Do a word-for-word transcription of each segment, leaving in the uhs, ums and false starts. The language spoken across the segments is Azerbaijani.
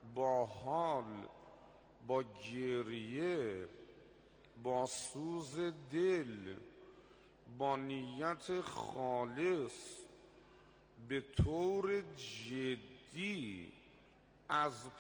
با حال، با گریه، با سوز دل، با نیت خالص، به طور جدی از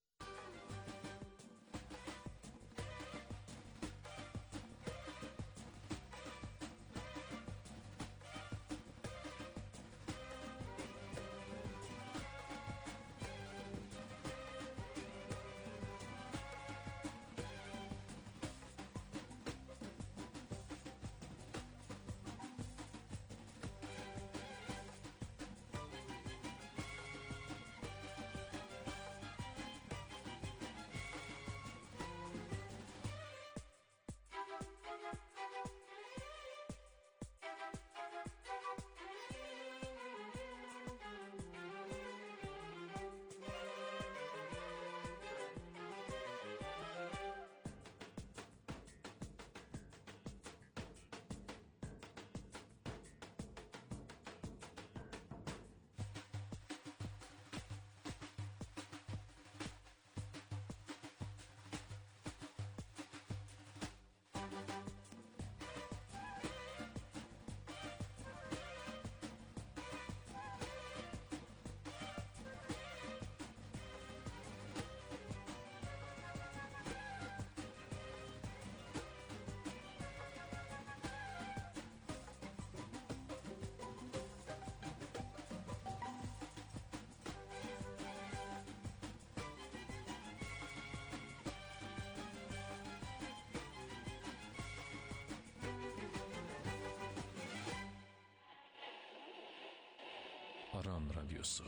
Aran Radyosu.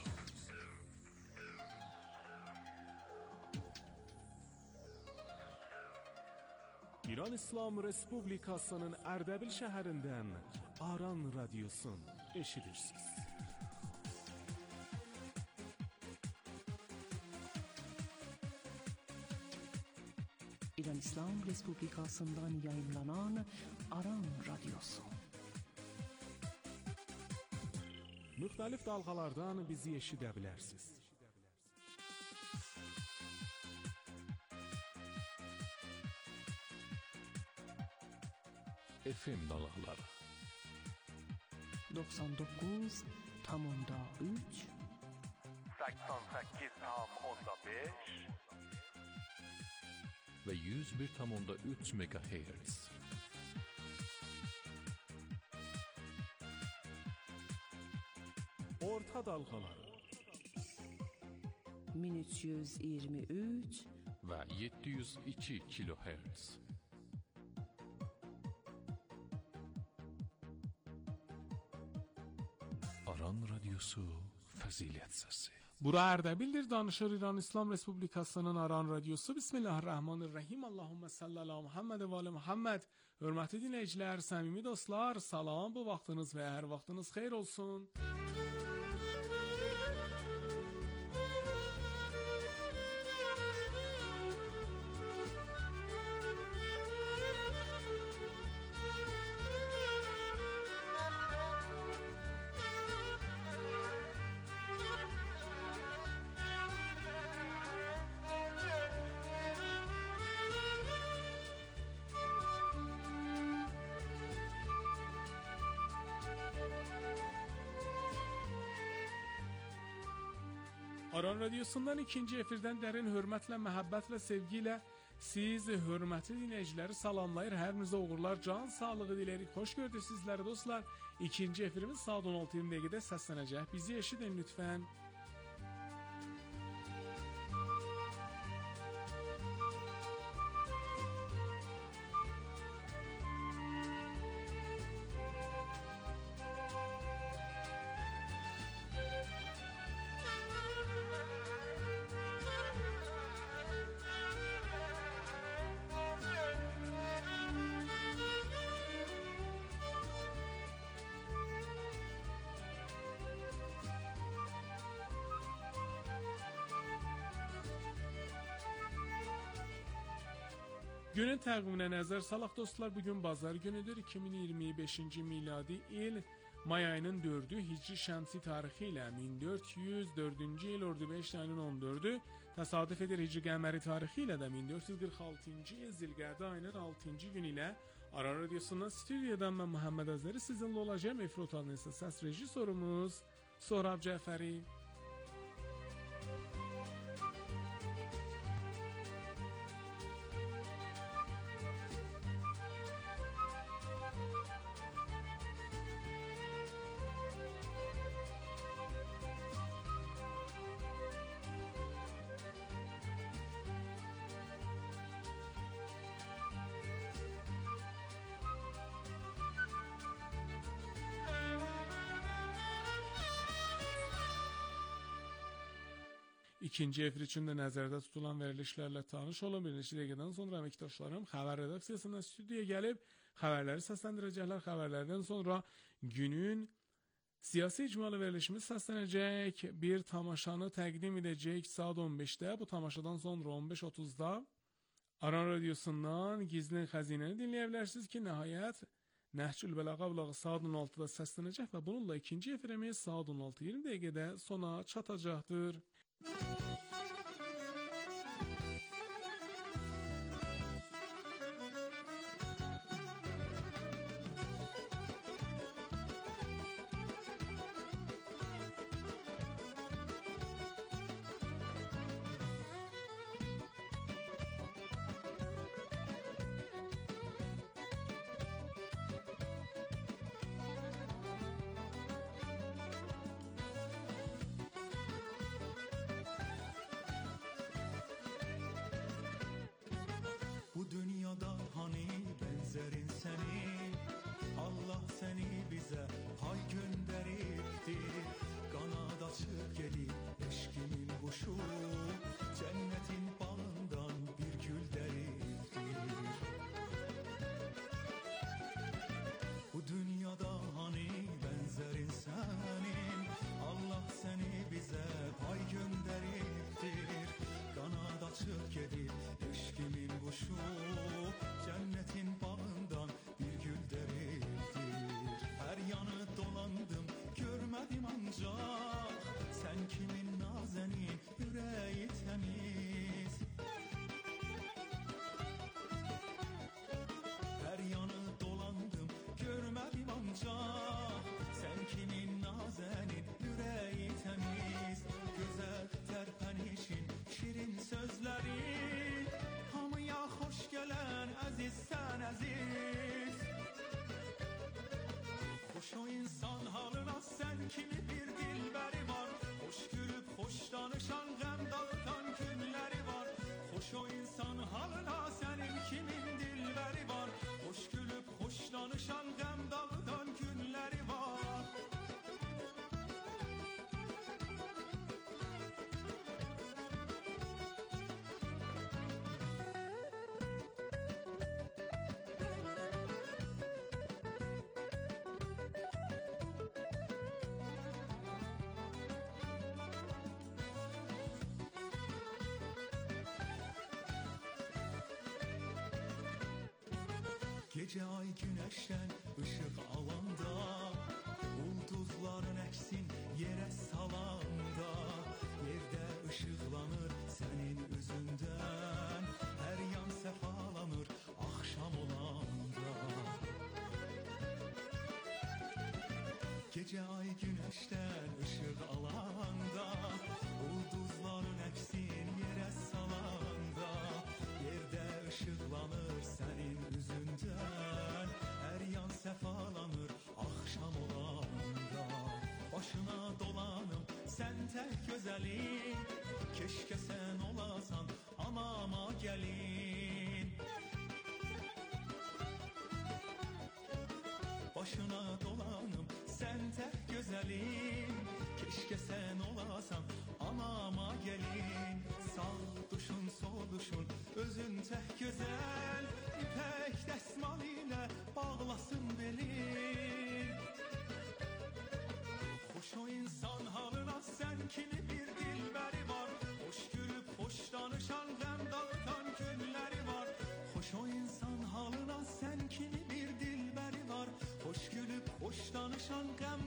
İran İslam Respublikasının Ərdəbil şəhərindən Aran Radyosun eşidirsiniz. İran İslam Respublikasından yayınlanan Aran Radyosu. Müxtəlif dalğalardan bizi eşidə bilərsiniz. F M dalğaları doksan dokuz nokta üç seksen sekiz nokta beş ve yüz bir nokta üç megahertz. Orta dalğaları min üç yüz iyirmi üç ve yedi yüz iki kilohertz. Aran Radyosu Fəzilət Səsi. Bura Ərdəbildir, danışır İran İslam Respublikasının Aran Radyosu. Bismillahirrahmanirrahim. Allahümme salli ala Muhammed və ali Muhammed. Hörmətli dinləyicilər, səmimi dostlar, salam, bu vaxtınız və hər vaxtınız xeyir olsun. Aran Radyosu'ndan ikinci efirdən dərin hörmətlə, məhəbbət və sevgi ilə siz hörmətli dinləyiciləri salamlayır. Hər birinizə uğurlar, can sağlığı dilərik. Xoş gördük sizləri dostlar. İkinci efirimiz saat on altı iyirmi dəqiqədə səslənəcək. Bizi eşidin lütfən. Günün təqviminə nəzər salaq dostlar, bugün bazar günüdür, iki min iyirmi beşinci miladi il may ayının dördü Hicri şəmsi tarixi ilə min dörd yüz dördüncü il Ordubehişt ayının on dördü təsadüf edir Hicri qəməri tarixi ilə də min dörd yüz qırx altıncı il Zilqədə ayının altıncı günü ilə Aran Radiosu'ndan stüdyodan mən Muhammed Azəri sizinlə olacağım. Efir otağının isə səs rejissorumuz Sohrab Cəfəri. İkinci efir üçün də nəzərdə tutulan verilişlərlə tanış olun. Bir neçə dəqiqədən sonra əməkdaşlarım xəbər redaksiyasından stüdyoya gəlib xəbərləri səsləndirəcəklər. Xəbərlərdən sonra günün siyasi icmalı verilişimiz səslənəcək. Bir tamaşanı təqdim edəcək saat on beşdə. Bu tamaşadan sonra on beş otuzda Aran Radiosu'ndan Gizli Xəzinəni dinləyə bilərsiniz ki, nəhayət Nəhcül Bəlağa vlogu saat on altıda səslənəcək və bununla ikinci efirimiz saat on altı iyirmi dəqiqədə sona çatacaqdır. Bu dünyada hani benzerin seni, Allah seni bize hay gönderiptir. Kanat açıp gelip eşkimin kuşu, cennetin bağından bir gül deriptir. Bu dünyada hani benzerin senin, Allah seni bize hay gönderiptir. Kanat açıp gelip eşkimin kuşu, cennetin bağından bir gül deriptir. Her yanı dolandım görmedim ancak, sen kimin nazenin yüreği temiz. Her yanı dolandım görmedim ancak, sen kimin nazenin yüreği temiz. Güzel terpenişin şirin sözleri, hamıya hoş gelen aziz sen aziz. Hoş o insan halına sen kimi bir dilberi var, hoş gülüp hoş danışan gəm dağıtan günleri var. Hoş o insan halına senin kimin dilberi var, hoş gülüp hoş danışan gəm dağıtan günleri var. Gece ay güneşten ışık alanda, ulduzların eksin yere salanda. Yerde ışıklanır senin üzünden, her yan sefalanır akşam olanda. Gece ay güneşten ışık alanda, ulduzların eksin yere salanda. Yerde ışıklanır senin üzünden, her yan sefalanır akşam olanda. Başına dolanım sen tek güzelin, keşke sen olasan anama gelin. Başına dolanım sen tek güzelin, keşke sen olasan anama gelin. Sağ duşun sol duşun özün tek güzel, ipek desmal ile bağlasın belin. Hoş o insan halına sen kimi bir dilberi var, hoş gülüp hoş danışan gəm dağıtan günleri var. Hoş o insan halına sen kimi bir dilberi var, hoş gülüp hoş danışan gəm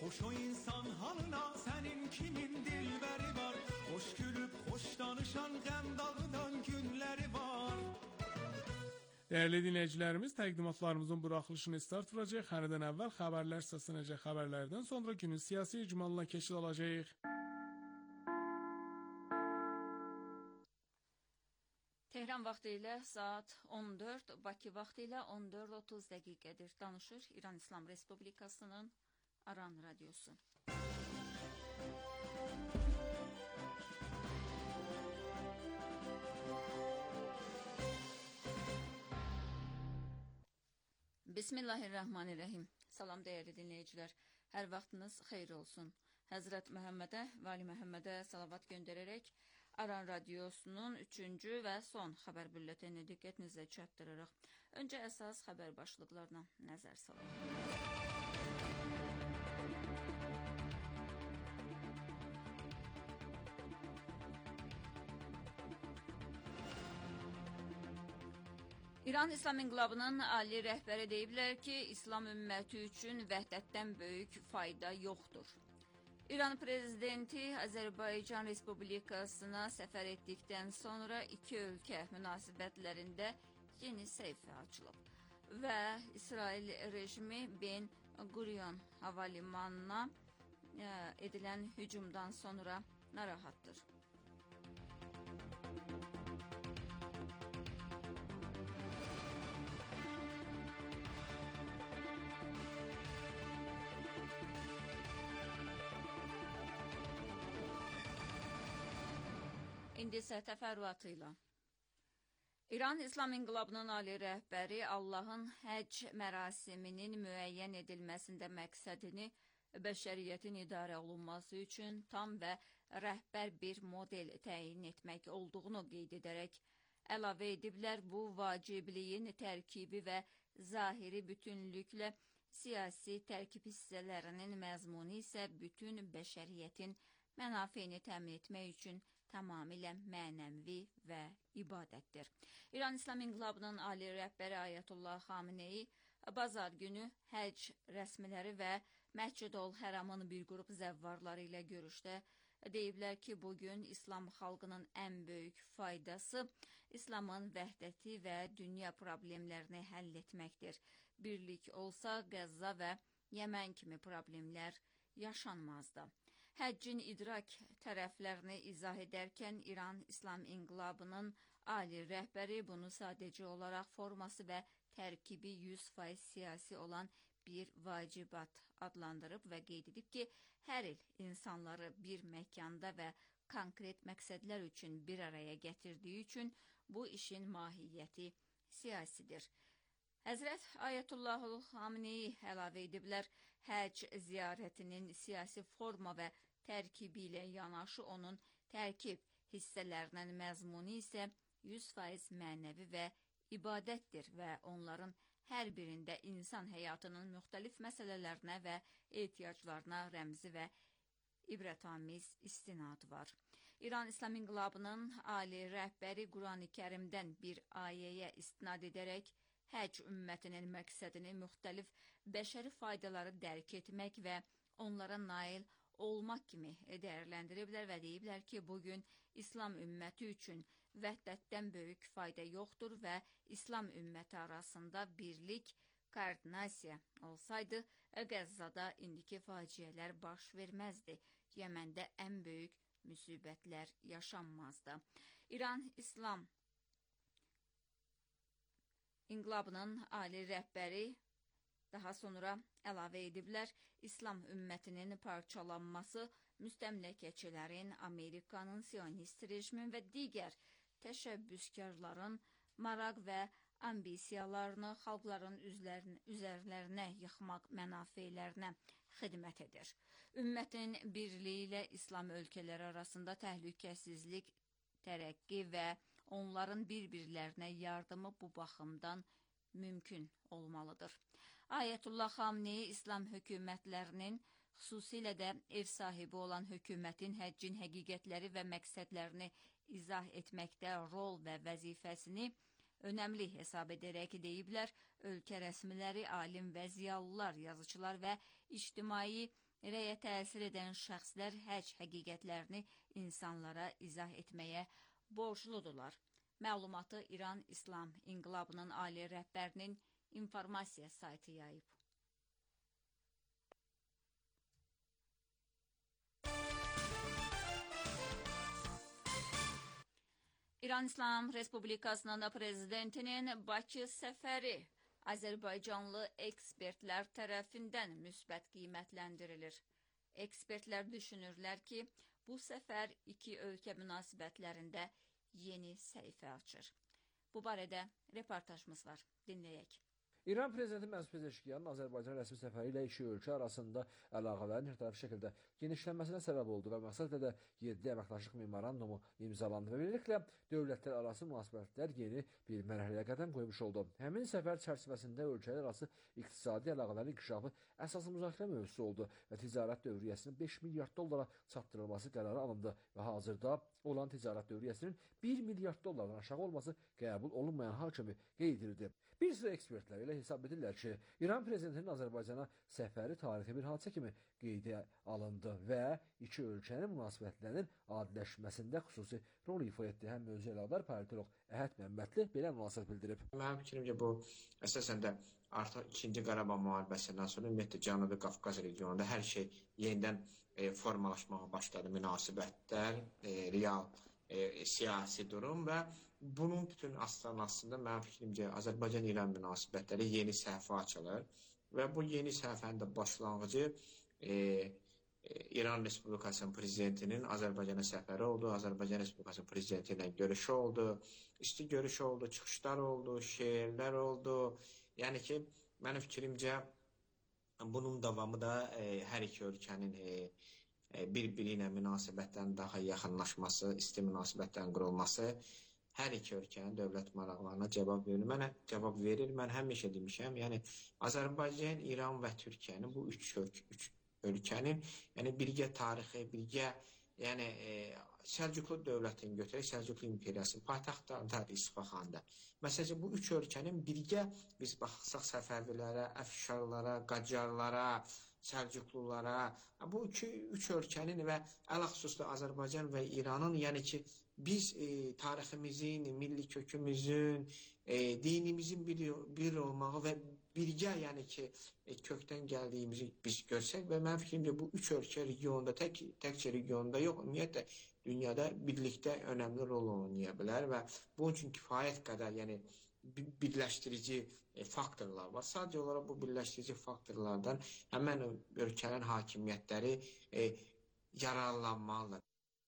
Hoş o insan halına senin kimin dilberi var. Hoş gülüp hoş danışan gəm dağıdan günləri var. Değerli dinleyicilerimiz, təqdimatlarımızın buraxılışını start vuracaq. Həridən əvvəl xəbərlər səslənəcək. Xəbərlərdən sonra günün siyasi icmalına keçid alacaq. Tehran vaxtı ilə saat on dörd, Bakı vaxtı ilə on dörd otuz dəqiqədir. Danışır İran İslam Respublikasının Aran Radyosu. Bismillahirrahmanirrahim. Salam değerli dinleyiciler. Hər vaxtınız xeyir olsun. Həzrət Məhəmmədə, Vali Məhəmmədə salavat göndərərək Aran Radyosunun üçüncü və son xəbər bülletini diqqətinizə çatdırırıq. Öncə əsas xəbər başlıqlarına nəzər salaq. İran İslam İnqilabının ali rəhbəri deyiblər ki, İslam ümməti üçün vəhdətdən böyük fayda yoxdur. İran prezidenti Azərbaycan Respublikasına səfər etdikdən sonra iki ölkə münasibətlərində yeni səhifə açılıb və İsrail rejimi Ben Gurion hava limanına edilən hücumdan sonra narahatdır. İndi isə təfərrüatı ilə. İran İslam İnqilabının ali rəhbəri Allahın həcc mərasiminin müəyyən edilməsində məqsədini bəşəriyyətin idarə olunması üçün tam və rəhbər bir model təyin etmək olduğunu qeyd edərək əlavə ediblər, bu vacibliyin tərkibi və zahiri bütünlüklə siyasi tərkib hissələrinin məzmunu isə bütün bəşəriyyətin mənafeyini təmin etmək üçün tamamilə mənəvi və ibadətdir. İran İslam İnqilabının ali rəhbəri Ayətullah Xameneyi bazar günü həcc rəsmiləri və Məscid-ol Həramın bir qrup zəvvarları ilə görüşdə deyiblər ki, bugün İslam xalqının ən böyük faydası İslamın vəhdəti və dünya problemlərini həll etməkdir. Birlik olsa Qəzza və Yəmən kimi problemlər yaşanmazdı. Həccin idrak tərəflərini izah edərkən İran İslam İnqilabının ali rəhbəri bunu sadəcə olaraq forması və tərkibi yüz faiz siyasi olan bir vacibat adlandırıb və qeyd edib ki, hər il insanları bir məkanda və konkret məqsədlər üçün bir araya gətirdiyi üçün bu işin mahiyyəti siyasidir. Həzrət Ayətullah Xameneyi əlavə ediblər, həcc ziyarətinin siyasi forma və tərkibi ilə yanaşı onun tərkib hissələrinin məzmunu isə yüz faiz mənəvi və ibadətdir və onların hər birində insan həyatının müxtəlif məsələlərinə və ehtiyaclarına rəmzi və ibrətamiz istinad var. İran İslam İnqilabının ali rəhbəri Quran-ı Kərimdən bir ayəyə istinad edərək həcc ümmətinin məqsədini müxtəlif bəşəri faydaları dərk etmək və onlara nail olmaq kimi dəyərləndiriblər və deyiblər ki, bugün İslam ümməti üçün vəhdətdən böyük fayda yoxdur və İslam ümməti arasında birlik, koordinasiya olsaydı, Qəzzada indiki faciələr baş verməzdi. Yəməndə ən böyük müsibətlər yaşanmazdı. İran İslam İnqilabının ali rəhbəri daha sonra əlavə ediblər, İslam ümmətinin parçalanması müstəmləkəçilərin, Amerikanın, Siyonist rejimin və digər təşəbbüskarların maraq və ambisiyalarını xalqların üzərlərinə yıxmaq mənafeylərinə xidmət edir. Ümmətin birliyi ilə İslam ölkələri arasında təhlükəsizlik, tərəqqi və onların bir-birlərinə yardımı bu baxımdan mümkün olmalıdır. Ayətullah Xameneyi İslam hökumətlərinin, xüsusilə də ev sahibi olan hökumətin həccin həqiqətləri və məqsədlərini izah etməkdə rol və vəzifəsini önəmli hesab edərək deyiblər, ölkə rəsmiləri, alim və ziyalılar, yazıçılar və ictimai rəyə təsir edən şəxslər həc həqiqətlərini insanlara izah etməyə borcludurlar. Məlumatı İran İslam İnqilabının ali rəhbərinin informasiya saytı yayıb. İran İslam Respublikasının prezidentinin Bakı səfəri Azərbaycanlı ekspertlər tərəfindən müsbət qiymətləndirilir. Ekspertlər düşünürlər ki, bu səfər iki ölkə münasibətlərində yeni səhifə açır. Bu barədə reportajımız var. Dinləyək. İran prezidenti Məsud Pezeşkiyanın Azərbaycan rəsmi səfəri ilə iki ölkə arasında əlaqələrin hərtərəfli şəkildə genişlənməsinə səbəb oldu və məqsədlə də yeddi əməkdaşlıq memorandumu imzalandı və beləliklə dövlətlər arası münasibətlər yeni bir mərhələyə qədəm qoymuş oldu. Həmin səfər çərçivəsində ölkələr arası iqtisadi əlaqələrin inkişafı əsas müzakirə mövzusu oldu və ticarət dövriyyəsinin beş milyard dollara çatdırılması qərarı alındı və hazırda olan ticarət dövriyyəsinin bir milyard dollardan aşağı olması qəbul olunmayan hal kimi qeyd edildi. Bir sıra ekspertlər elə hesab edirlər ki, İran prezidentinin Azərbaycana səfəri tarixi bir hadisə kimi qeydə alındı və iki ölkənin münasibətlərinin adiləşməsində xüsusi rol ifa etdi. Həm mövzu əlaqədar politolog Əhəd Məmmədli belə münasibət bildirib. Mənim fikrimcə bu əsasən də artıq ikinci Qarabağ müharibəsindən sonra ümumiyyətlə Cənubi Qafqaz regionunda hər şey yenidən e, formalaşmağa başladı. Münasibətlər, e, real e, siyasi durum və bunun bütün astanasında mənim fikrimcə Azərbaycan-İran münasibətləri yeni səhifə açılır və bu yeni səhifənin də başlanğıcı e, e, İran Respublikasının prezidentinin Azərbaycana səfəri oldu, Azərbaycan Respublikasının prezidenti ilə görüşü oldu, isti görüşü oldu, çıxışlar oldu, şeirlər oldu. Yəni ki, mənim fikrimcə bunun davamı da e, hər iki ölkənin e, bir-biri ilə münasibətlərin daha yaxınlaşması, isti münasibətlərin qurulması hər iki ölkənin dövlət maraqlarına cavab verir. Mənə cavab verir. Mən həmişə demişəm, yəni Azərbaycan, İran və Türkiyənin bu üç, üç ölkənin yəni birgə tarixi, birgə yəni e, Səlcuqlu dövlətini götürək, Səlcuqlu imperiyası paytaxtlarında İsfahan'da. Məsələn, bu üç ölkənin birgə biz baxsaq Səfəvilərə, Əfşarlara, Qacarlara, Səlcuqlulara, bu iki, üç ölkənin və ələxüsusda Azərbaycan və İranın, yəni ki, biz e, tariximizin, milli kökümüzün, e, dinimizin bir, bir olmağı və birgə, yəni ki, e, kökdən gəldiyimizi biz görsək və mənim fikrimcə bu üç ölkə regionda, tək, təkcə regionda yox, ümumiyyətlə dünyada birlikdə önəmli rol oynaya bilər və bunun üçün kifayət qədər, yəni birləşdirici e, faktorlar var. Sadəcə olaraq bu birləşdirici faktorlardan həmən ölkənin hakimiyyətləri e, yararlanmalıdır.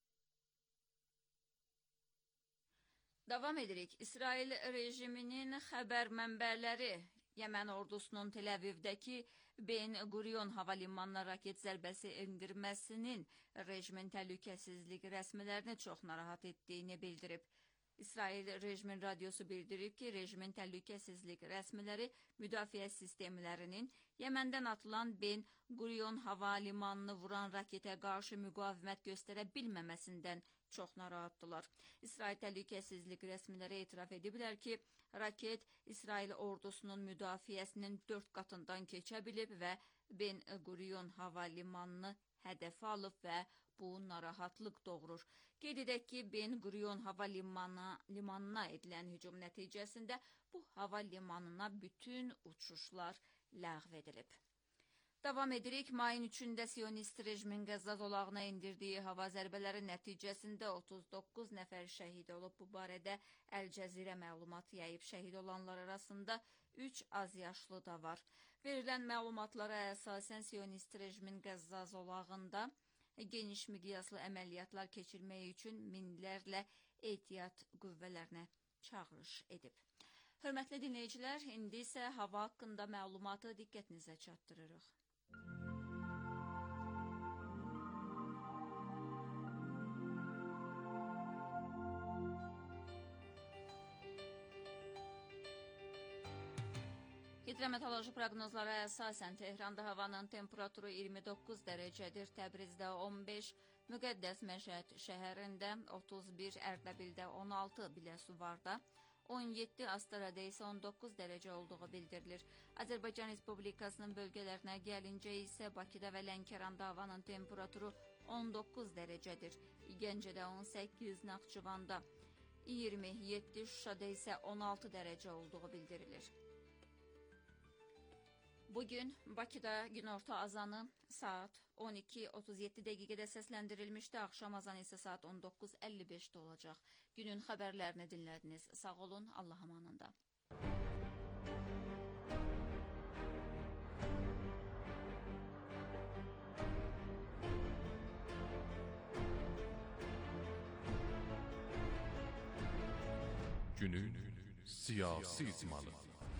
Davam edirik. İsrail rejiminin xəbər mənbələri Yəmən ordusunun Tel-Əvivdəki Ben Gurion hava limanına raket zərbəsi endirməsinin rejimin təhlükəsizlik rəsmilərini çox narahat etdiyini bildirib. İsrail rejimin radiosu bildirib ki, rejimin təhlükəsizlik rəsmiləri müdafiə sistemlərinin Yəməndən atılan Ben Gurion hava limanını vuran raketə qarşı müqavimət göstərə bilməməsindən çox narahatdılar. İsrail təhlükəsizlik rəsmiləri etiraf ediblər ki, raket İsrail ordusunun müdafiəsinin dörd qatından keçə bilib və Ben Gurion hava limanını hədəfə alıb və bu narahatlıq doğurur. Qeyd edək ki, Ben Gurion hava limanına, limanına edilən hücum nəticəsində bu hava limanına bütün uçuşlar ləğv edilib. Davam edirik. Mayın üçündə Siyonist rejimin Qəzza zolağına indirdiyi hava zərbələri nəticəsində otuz doqquz nəfər şəhid olub. Bu barədə Əl Cəzirə məlumat yayıb. Şəhid olanlar arasında üç az yaşlı da var. Verilən məlumatlara əsasən Siyonist rejimin Qəzza zolağında geniş miqyaslı əməliyyatlar keçirmək üçün minlərlə ehtiyat qüvvələrinə çağırış edib. Hörmətli dinləyicilər, indi isə hava haqqında məlumatı diqqətinizə çatdırırıq. Hidrometeoroloji proqnozlara əsasən Tehranda havanın temperaturu iyirmi doqquz dərəcədir, Təbrizdə on beş, Müqəddəs Məşəd şəhərində otuz bir, Ərdəbildə on altı, Biləsuvarda on yeddi, Astarada isə on doqquz dərəcə olduğu bildirilir. Azərbaycan Respublikasının bölgələrinə gəlincə isə Bakıda və Lənkəranda havanın temperaturu on doqquz dərəcədir. Gəncədə on səkkiz, Naxçıvanda iyirmi yeddi, Şuşada isə on altı dərəcə olduğu bildirilir. Bugün Bakıda günorta azanı saat on iki otuz yeddi dəqiqədə səsləndirilmişdi. Axşam azanı isə saat on doqquz əlli beşdə olacaq. Günün xəbərlərini dinlədiniz. Sağ olun, Allah amanında. Günün siyasi icmalı.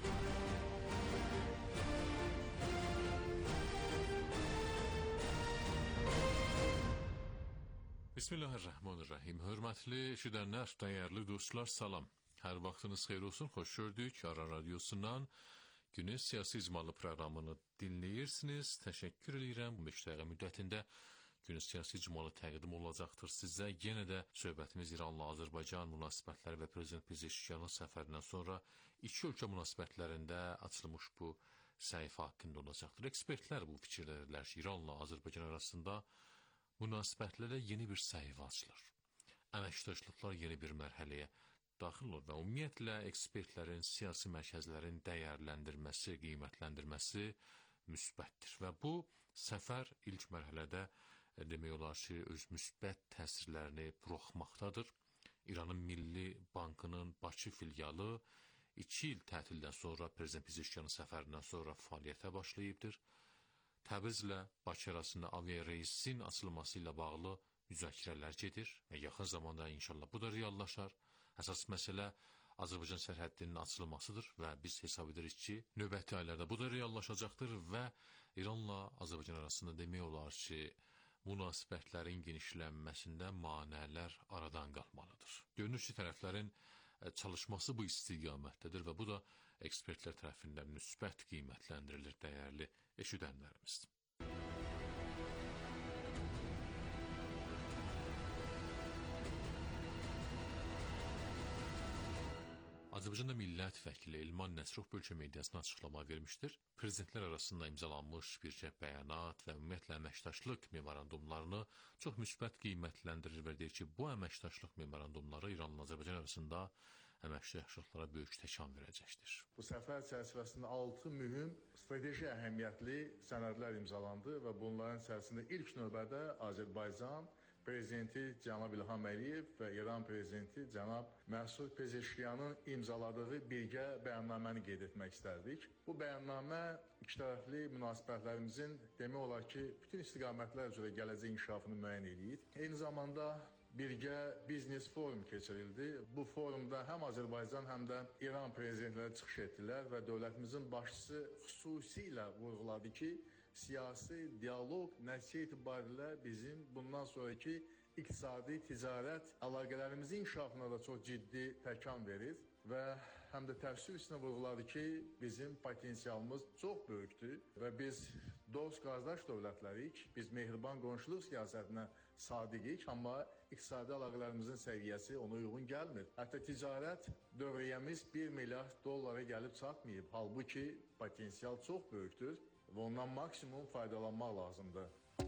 Bismillahirrahmanirrahim. Hörmətli eşidənlər, dəyərli dostlar, salam. Hər vaxtınız xeyir olsun, xoş gördük. Aran Radiosundan Günün Siyasi İcmalı proqramını dinləyirsiniz. Təşəkkür edirəm. bu beş dəqiqə müddətində Günün Siyasi İcmalı təqdim olacaqdır sizə. Yenə də söhbətimiz İranla Azərbaycan münasibətləri və Prezident Pezeşkiyanın səfərindən sonra iki ölkə münasibətlərində açılmış bu səhifə haqqında olacaqdır. Ekspertlər bu fikirlərlər ki, İranla Azərbaycan arasında münasibətlərə yeni bir səhifə açılır. Əməkdaşlıqlar yeni bir mərhələyə daxil olur və ümumiyyətlə ekspertlərin, siyasi mərkəzlərin dəyərləndirməsi, qiymətləndirməsi müsbətdir. Və bu səfər ilk mərhələdə demək olar ki, öz müsbət təsirlərini buraxmaqdadır. İranın Milli Bankının Bakı filialı iki il tətildən sonra Prezident Pezeşkiyanın səfərindən sonra fəaliyyətə başlayıbdır. Təbrizlə Bakı arasında aviareysin açılması ilə bağlı müzakirələr gedir və yaxın zamanda inşallah bu da reallaşar. Əsas məsələ Azərbaycan sərhəddinin açılmasıdır və biz hesab edirik ki, növbəti aylarda bu da reallaşacaqdır və İranla Azərbaycan arasında demək olar ki, münasibətlərin genişlənməsində manələr aradan qalmalıdır. Görünür ki, tərəflərin çalışması bu istiqamətdədir və bu da ekspertlər tərəfindən müsbət qiymətləndirilir, dəyərli eşidənlərimiz. Azərbaycanda millət vəkili Elman Nəsrov bölgə mediasına açıqlama vermişdir. Prezidentlər arasında imzalanmış bircə bəyanat və ümumiyyətlə əməkdaşlıq memorandumlarını çox müsbət qiymətləndirir və deyir ki, bu əməkdaşlıq memorandumları İranla Azərbaycan arasında əməkdaşlıqlara böyük təkan verəcəkdir. Bu səfər çərçivəsində altı mühüm strateji əhəmiyyətli sənədlər imzalandı və bunların içərisində ilk növbədə Azərbaycan Prezidenti cənab İlham Əliyev və İran Prezidenti cənab Məsud Pezeşkiyanın imzaladığı birgə bəyannaməni qeyd etmək istərdik. Bu bəyannamə ikitərəfli münasibətlərimizin demək olar ki, bütün istiqamətlər üzrə gələcək inkişafını müəyyən edir. Eyni zamanda birgə biznes forum keçirildi. Bu forumda həm Azərbaycan, həm də İran prezidentləri çıxış etdilər və dövlətimizin başçısı xüsusilə vurğuladı ki, siyasi dialoq nəticə itibarilə bizim bundan sonraki iqtisadi, ticarət əlaqələrimizin inkişafına da çox ciddi təkan verir və həm də təvsif üstünə vurğuladı ki, bizim potensialımız çox böyükdür və biz dost qardaş dövlətlərik, biz mehriban qonşuluq siyasətinə sadiqik, amma iqtisadi əlaqələrimizin səviyyəsi ona uyğun gəlmir. Hətta ticarət dövriyyəmiz bir milyard dollara gəlib çatmayıb, halbuki potensial çox böyükdür və ondan maksimum faydalanmaq lazımdır.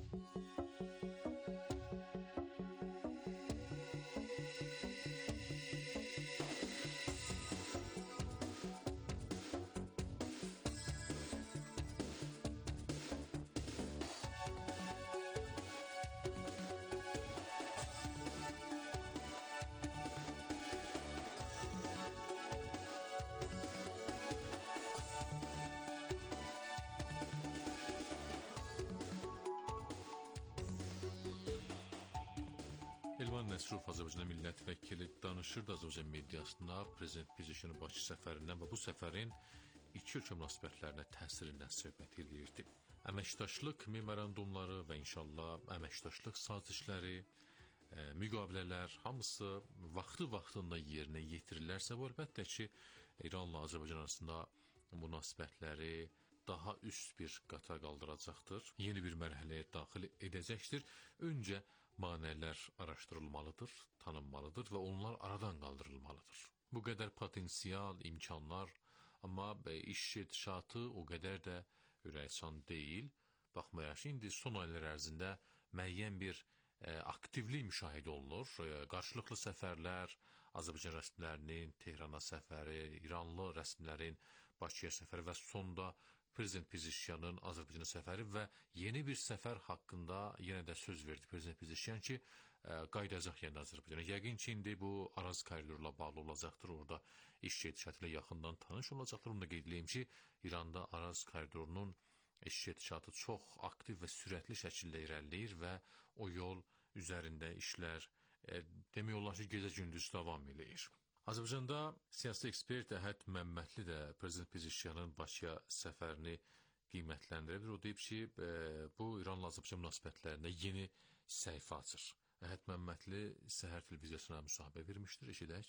Elvan Nəsrov Azərbaycan millət vəkili danışırdı Azərbaycan mediasına Prezident Pezeşkiyanın Bakı səfərindən və bu səfərin iki ölkə münasibətlərinə təsirindən söhbət edirdi. Əməkdaşlıq memorandumları və inşallah əməkdaşlıq sazişləri, e, müqavilələr hamısı vaxtı-vaxtında yerinə yetirilərsə, bu əlbəttə ki, İranla Azərbaycan arasında münasibətləri daha üst bir qata qaldıracaqdır. Yeni bir mərhələyə daxil edəcəkdir. Öncə maneələr araşdırılmalıdır, tanınmalıdır və onlar aradan qaldırılmalıdır. Bu qədər potensial, imkanlar, amma iş gedişatı o qədər də ürəkçan deyil. Baxmayaraq ki, indi son aylar ərzində müəyyən bir e, aktivlik müşahidə olunur. E, qarşılıqlı səfərlər, Azərbaycan rəsmilərinin Tehrana səfəri, İranlı rəsmilərin Bakıya səfəri və sonda Prezident Pezeshkiyanın Azərbaycana səfəri və yeni bir səfər haqqında yenə də söz verdi Prezident Pezeshkiyan ki, ə, qaydacaq yəni Azərbaycana. Yəqin ki, indi bu Araz koridorla bağlı olacaqdır, orada iş gedişatı ilə yaxından tanış olacaqdır. Onu da qeyd edeyim ki, İranda Araz koridorunun iş gedişatı çox aktiv və sürətli şəkildə irəliləyir və o yol üzərində işlər e, demək olar ki, gecə-gündüz davam edir. Azərbaycanda siyasi ekspert Əhəd Məmmədli də Prezident Pezeshkiyanın Bakıya səfərini qiymətləndirib. O deyib ki, e, bu İranla Azərbaycan münasibətlərində yeni səhifə açır. Əhəd Məmmədli Səhər televiziyasına müsahibə vermişdir, eşidək.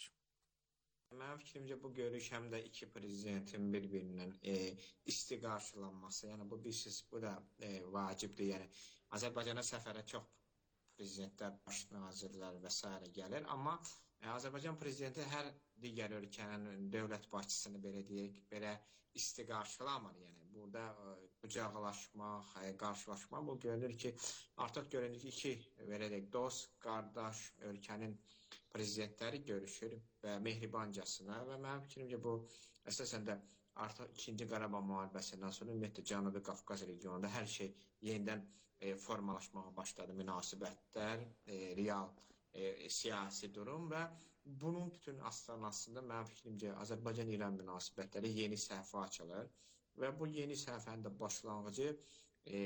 Mənim fikrimcə bu görüş həm də iki prezidentin bir-birindən e, isti qarşılanması, yəni bu bilirsiniz, bu da e, vacibdir. Yəni Azərbaycana səfərə çox prezidentlər, baş nazirlər və s. gəlir, amma e, Azərbaycan prezidenti hər digər ölkənin dövlət başçısını belə deyək, belə isti qarşılamır. Yəni burada e, qucaqlaşmaq, e, qarşılaşmaq bu görünür ki, artıq görünür ki, iki belə deyək, dost, qardaş ölkənin prezidentləri görüşür və mehribancasına və mənim fikrimcə bu əsasən də artıq ikinci Qarabağ müharibəsindən sonra ümumiyyətlə Cənubi Qafqaz regionunda hər şey yenidən e, formalaşmağa başladı, münasibətlər, e, real e, siyasi durum və bunun bütün astanasında mənim fikrimcə Azərbaycan-İran münasibətləri yeni səhifə açılır və bu yeni səhifənin də başlanğıcı e,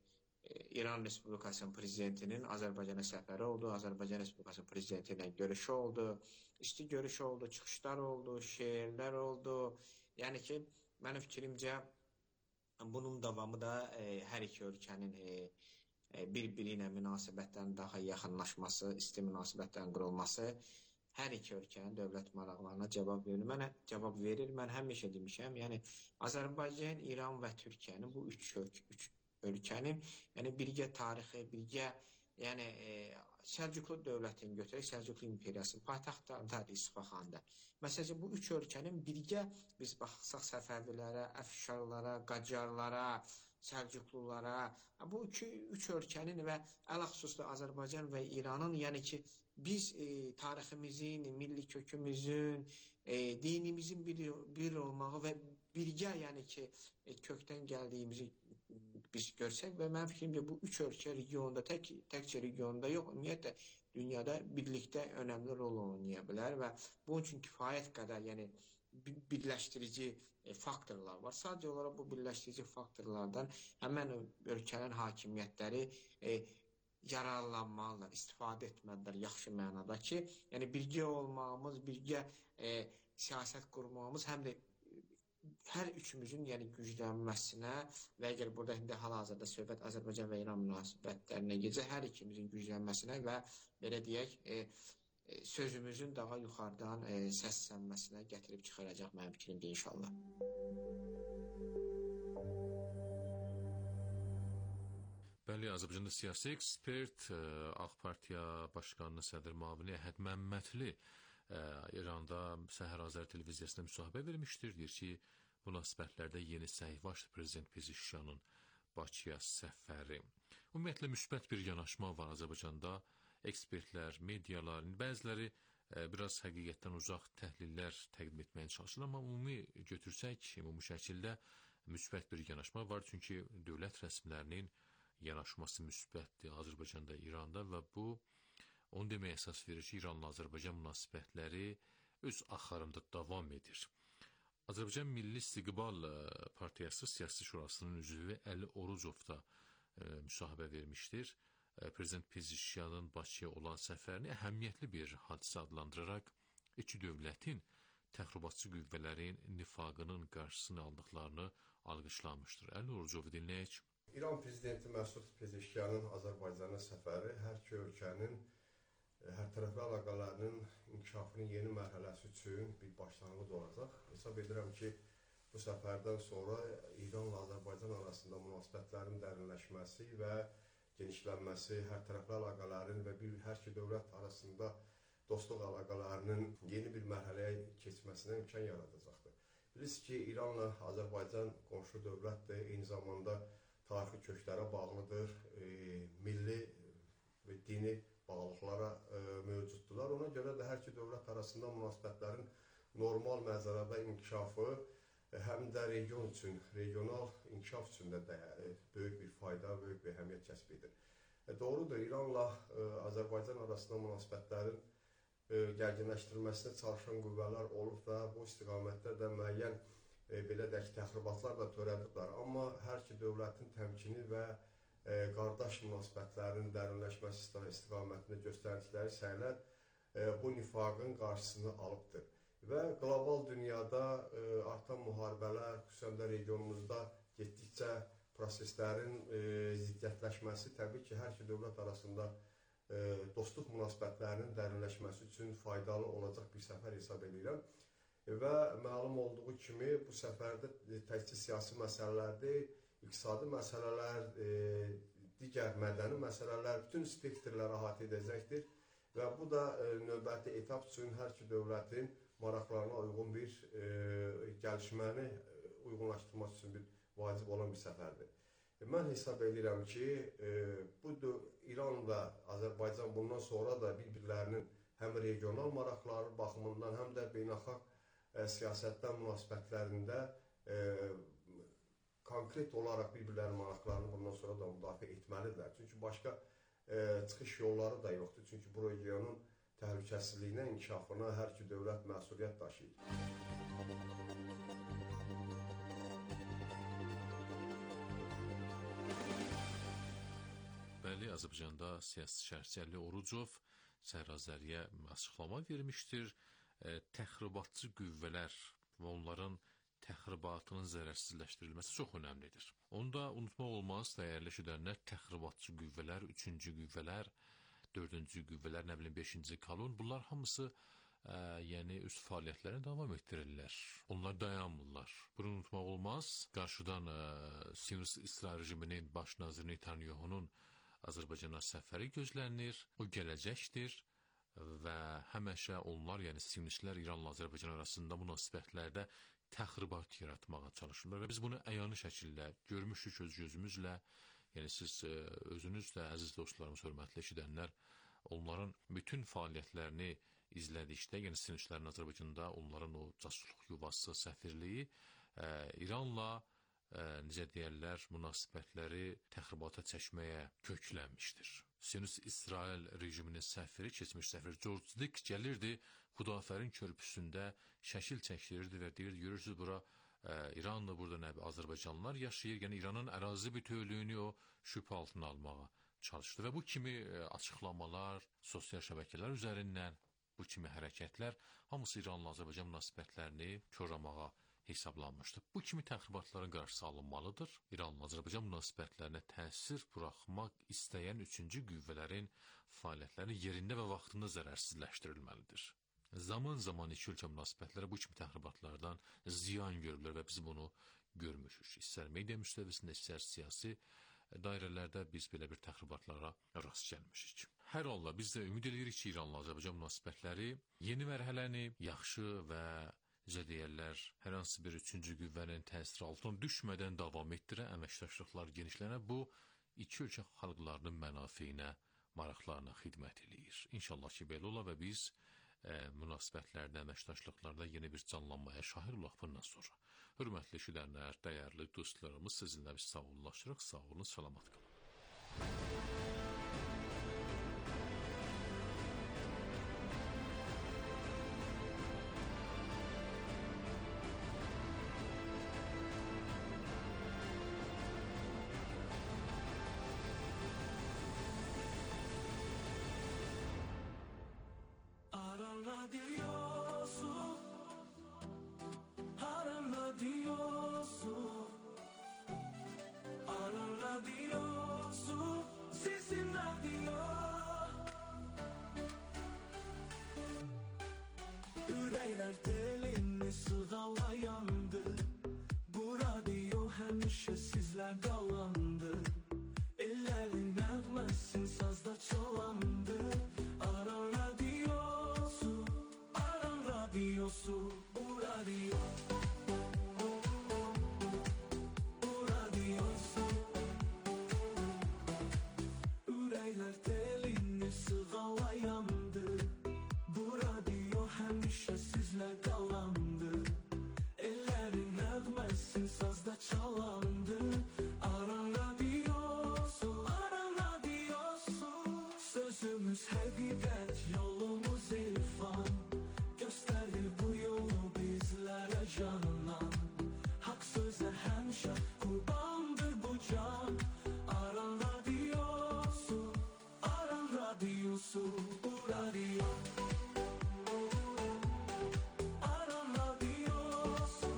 İran Respublikasının prezidentinin Azərbaycana səfəri oldu, Azərbaycan Respublikasının prezidenti ilə görüşü oldu, isti görüş oldu, çıxışlar oldu, şeirlər oldu. Yəni ki, mənim fikrimcə bunun davamı da e, hər iki ölkənin e, e, bir-biri ilə münasibətlərin daha yaxınlaşması, isti münasibətlərin qurulması hər iki ölkənin dövlət maraqlarına cavab verir. Mənə cavab verir. Mən həmişə demişəm, yəni Azərbaycan, İran və Türkiyənin bu üç ölkə, üç ölkənin, yəni birgə tarixi, birgə, yəni e, Səlcuqlu dövlətini götürək, Səlcuqlu imperiyasının paytaxtlarındadır İsfahan'da. Məsələn, bu üç ölkənin birgə biz baxsaq Səfəvilərə, Əfşarlara, Qacarlara, Səlcuqlulara, bu iki, üç ölkənin və ələxüsusda Azərbaycan və İranın, yəni ki, biz e, tariximizin, milli kökümüzün, e, dinimizin bir, bir olmağı və birgə, yəni ki, e, kökdən gəldiyimizi biz görsək və mənim fikrimcə bu üç ölkə regionda, tək, təkcə regionda yox, ümumiyyətlə dünyada birlikdə önəmli rol oynaya bilər və bunun üçün kifayət qədər, yəni birləşdirici e, faktorlar var. Sadəcə olaraq bu birləşdirici faktorlardan həmən ölkənin hakimiyyətləri e, yararlanmalılar, istifadə etməlidirlər yaxşı mənada ki, yəni birgə olmağımız, birgə e, siyasət qurmağımız həm də hər üçümüzün yəni güclənməsinə və əgər burada indi hal-hazırda söhbət Azərbaycan və İran münasibətlərinə gecə hər ikimizin güclənməsinə və belə deyək e, e, sözümüzün daha yuxarıdan e, səslənməsinə gətirib çıxaracaq mənim fikrimdə inşallah. Bəli, Azərbaycanda siyasi ekspert, Ağ Partiya Başqanının sədr müavini Əhəd Məmmədli İranda Səhər Azər televiziyasına müsahibə vermişdir. Deyir ki, münasibətlərdə yeni səhifə açdı Prezident Pezeshkiyanın Bakıya səfəri. Ümumiyyətlə, müsbət bir yanaşma var Azərbaycanda. Ekspertlər, medialar, bəziləri e, biraz həqiqətdən uzaq təhlillər təqdim etməyə çalışır, amma ümumi götürsək, ümumi şəkildə müsbət bir yanaşma var. Çünki dövlət rəsmilərinin yanaşması müsbətdir Azərbaycanda, İranda və bu onu deməyə əsas verir ki, İranla Azərbaycan münasibətləri öz axarında davam edir. Azərbaycan Milli İstiqbal Partiyası Siyasi Şurasının üzvü Əli Orucov da e, müsahibə vermişdir. E, Prezident Pezeshkiyanın Bakıya olan səfərini əhəmiyyətli bir hadisə adlandıraraq iki dövlətin təxribatçı qüvvələrin nifaqının qarşısını aldıqlarını alqışlamışdır. Əli Orucovu dinləyək. İran Prezidenti Məsud Pezeshkiyanın Azərbaycana səfəri hər iki ölkənin hərtərəfli əlaqələrinin inkişafının yeni mərhələsi üçün bir başlanğıc olacaq. Hesab edirəm ki, bu səfərdən sonra İranla Azərbaycan arasında münasibətlərin dərinləşməsi və genişlənməsi, hər tərəfli əlaqələrin və bir hər iki dövlət arasında dostluq əlaqələrinin yeni bir mərhələyə keçməsinə imkan yaradacaqdır. Bilirsiniz ki, İranla Azərbaycan qonşu dövlətdir, eyni zamanda tarixi köklərə bağlıdır, e, milli və dini bağlıqlara e, mövcuddular. Ona görə də hər iki dövlət arasında münasibətlərin normal mənzərədə inkişafı e, həm də region üçün, regional inkişaf üçün də dəyəri, böyük bir fayda, böyük bir əhəmiyyət kəsb edir. E, doğrudur, İranla e, Azərbaycan arasında münasibətlərin e, gərginləşdirilməsinə çalışan qüvvələr olub və bu istiqamətdə də müəyyən e, belə deyək, təxribatlar da törədiblər. Amma hər iki dövlətin təmkini və e, qardaş münasibətlərinin dərinləşməsi istiqamətində göstərdikləri səylər e, bu nifaqın qarşısını alıbdır. Və qlobal dünyada e, artan müharibələr, xüsusən də regionumuzda getdikcə proseslərin e, ziddiyyətləşməsi təbii ki, hər iki dövlət arasında e, dostluq münasibətlərinin dərinləşməsi üçün faydalı olacaq bir səfər hesab edirəm. Və məlum olduğu kimi bu səfərdə təkcə siyasi məsələlərdir, iqtisadi məsələlər, e, digər mədəni məsələlər, bütün spektrləri əhatə edəcəkdir. Və bu da e, növbəti etap üçün hər iki dövlətin maraqlarına uyğun bir e, gəlişməni uyğunlaşdırmaq üçün bir vacib olan bir səfərdir. E, mən hesab edirəm ki, e, bu İran və Azərbaycan bundan sonra da bir-birlərinin həm regional maraqları baxımından, həm də beynəlxalq e, siyasətdən münasibətlərində e, konkret olaraq bir-birlərinin maraqlarını bundan sonra da müdafiə etməlidirlər. Çünki başqa e, çıxış yolları da yoxdur. Çünki bu regionun təhlükəsizliyinə, inkişafına hər iki dövlət məsuliyyət daşıyır. Bəli, Azərbaycanda siyasi şərhçi Əli Orucov Səhrazəriyə açıqlama vermişdir. E, təxribatçı qüvvələr və onların təxribatının zərərsizləşdirilməsi çox önəmlidir. Onu da unutmaq olmaz, dəyərli şüdənlər, təxribatçı qüvvələr, üçüncü qüvvələr, dördüncü qüvvələr, nə bilim, beşinci kolon, bunlar hamısı ə, yəni öz fəaliyyətlərini davam etdirirlər. Onlar dayanmırlar. Bunu unutmaq olmaz. Qarşıdan ə, Sionist İsrail rejiminin baş naziri Netanyahu'nun Azərbaycana səfəri gözlənilir. O gələcəkdir və həmişə onlar, yəni Sionistlər İranla Azərbaycan arasında münasibətlərdə təxribat yaratmağa çalışırlar və biz bunu əyani şəkildə görmüşük öz gözümüzlə. Yəni siz özünüz də, əziz dostlarımız, hörmətli eşidənlər, onların bütün fəaliyyətlərini izlədikdə, yəni Sionistlərin Azərbaycanda onların o casusluq yuvası, səfirliyi e, İranla e, necə deyərlər, münasibətləri təxribata çəkməyə köklənmişdir. Sionist İsrail rejiminin səfiri, keçmiş səfir George Dick gəlirdi, Xudafərin körpüsündə şəkil çəkdirirdi və deyirdi, görürsünüz bura Ə, İranla burada nə Azərbaycanlılar yaşayır, yəni İranın ərazi bütövlüyünü o şübhə altına almağa çalışdı və bu kimi ə, açıqlamalar sosial şəbəkələr üzərindən, bu kimi hərəkətlər hamısı İranla Azərbaycan münasibətlərini korlamağa hesablanmışdı. Bu kimi təxribatların qarşısı alınmalıdır. İranla Azərbaycan münasibətlərinə təsir buraxmaq istəyən üçüncü qüvvələrin fəaliyyətlərini yerində və vaxtında zərərsizləşdirilməlidir. Zaman-zaman iki ölkə münasibətləri bu kimi təxribatlardan ziyan görülür və biz bunu görmüşük. İstər media müstəvisində, istər siyasi dairələrdə biz belə bir təxribatlara rast gəlmişik. Hər halda biz də ümid edirik ki, İranla Azərbaycan münasibətləri yeni mərhələni yaxşı və necə deyərlər, hər hansı bir üçüncü qüvvənin təsiri altına düşmədən davam etdirə, əməkdaşlıqlar genişlənə, bu iki ölkə xalqlarının mənafeyinə, maraqlarına xidmət eləyir. İnşallah ki, belə ola və biz Ə, münasibətlərdə, əməkdaşlıqlarda yeni bir canlanmaya şahid olaq bundan sonra. Hörmətli eşidənlər, dəyərli dostlarımız, sizinlə biz sağollaşırıq, sağ olun, salamat qalın. Ürəklər telini sığalayandı, bu radio həmişə sizlər qalandı. Ellərin nəğmə nəğməsin sazda çalandı. Aran radiosu, Aran radiosu, bu radyo. Bu radiosu. Ürəklər telini sığalayandı. Bu radyo həmişə sizlə qalandı. Ellərin nəğməsin sazda çalandı. Aran radiosu, Aran radiosu. Sözümüz həqiqət, yolumuz irfan. Göstərir bu yolu bizlərə canan. Haqq sözə həmişə qurbandır bu can. Aran radiosu, Aran radiosu, bu radyo. Aran radiosu.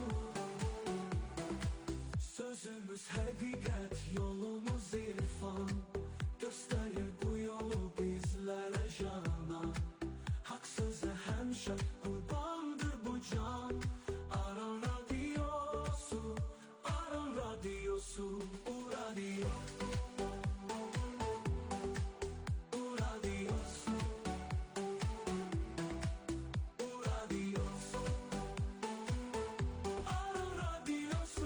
Sözümüz həqiqət, yolumuz irfan. Göstərir bu yolu bizlərə canan. Haqq sözə həmişə qurbandır bu can. Aran radiosu, Aran radiosu, bu radyo. Bu radiosu. Bu radiosu. Aran radiosu.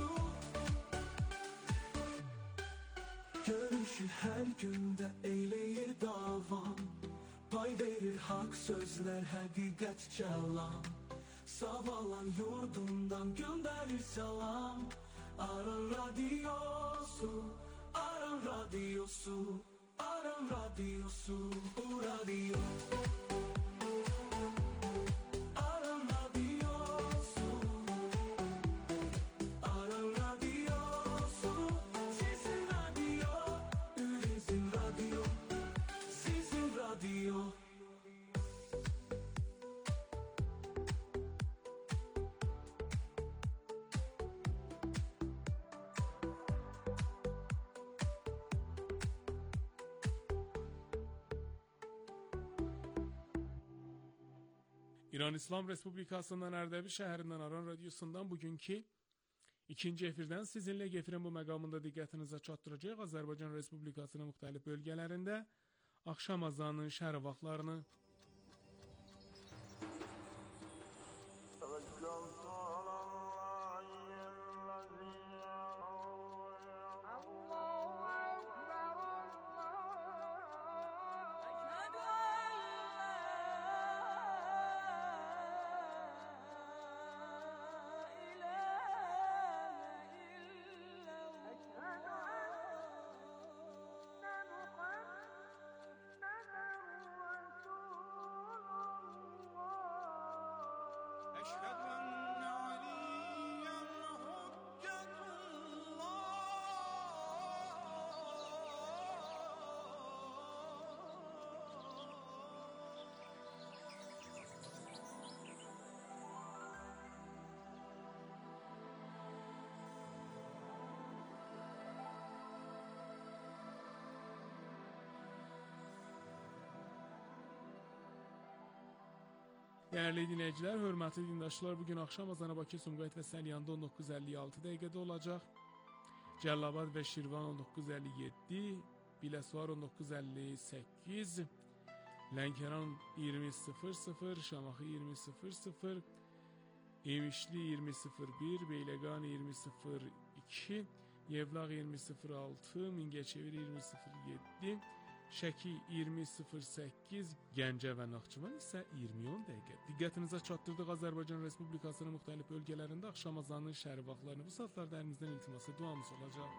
Görüşü hər gündə eyləyir davam. Pay verir haqq sözlər, həqiqət cəlan. Savalan yurdundan göndərir salam. Aran radiosu, Aran radiosu, Aran radiosu, bu radyo. Aran radiosu. Aran radiosu. Sizin radyo, bizim radyo. Sizin radyo. İran İslam Respublikasından Ərdəbil şəhərindən Aran radiosundan bugünkü ikinci efirdən sizinlə Gefren bu məqamında diqqətinizə çatdıracaq. Azərbaycan Respublikasının müxtəlif bölgələrində axşam azanının şəhər vaxtlarını Değerli dinləyicilər, hörmətli dindaşlar, bugün axşam azanı Bakı, Sumqayıt və Səlyanda on doqquz əlli altı dəqiqədə olacaq. Cəlilabad və Şirvan on doqquz əlli yeddi, Biləsuvar on doqquz əlli səkkiz, Lənkəran iyirmi sıfır sıfır, Şamaxı iyirmi sıfır sıfır, İmişli iyirmi sıfır bir, Beyləqan iyirmi sıfır iki, Yevlaq iyirmi sıfır altı, Mingəçevir iyirmi sıfır yeddi, Şəki iyirmi sıfır səkkiz, Gəncə və Naxçıvan isə iyirmi on dəqiqə. Diqqətinizə çatdırdıq Azərbaycan Respublikasının müxtəlif bölgələrində axşam azanının şəhər vaxtlarını. Bu saatlarda əlinizdən iltiması duamız olacaq.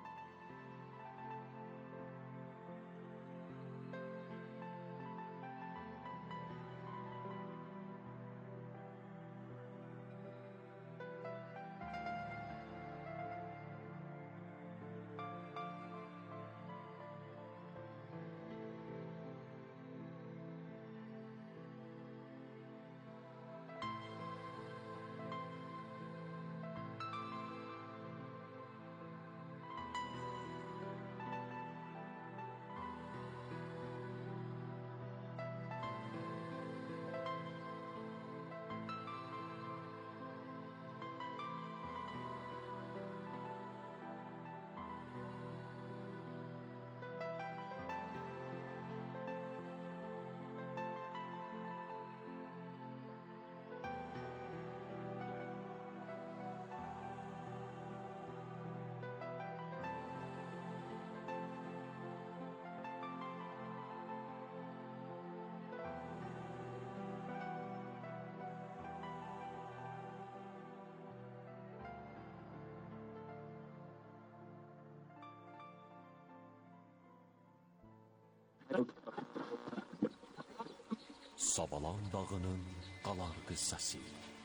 Sabalan dağının qalar qıssası.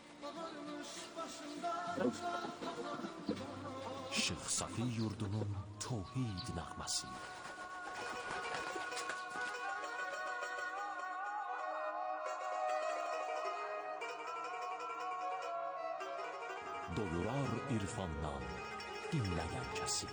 Şeyx Safi yurdunun tövhid nəğməsi. Doyurar irfandan dinləyən kəsi.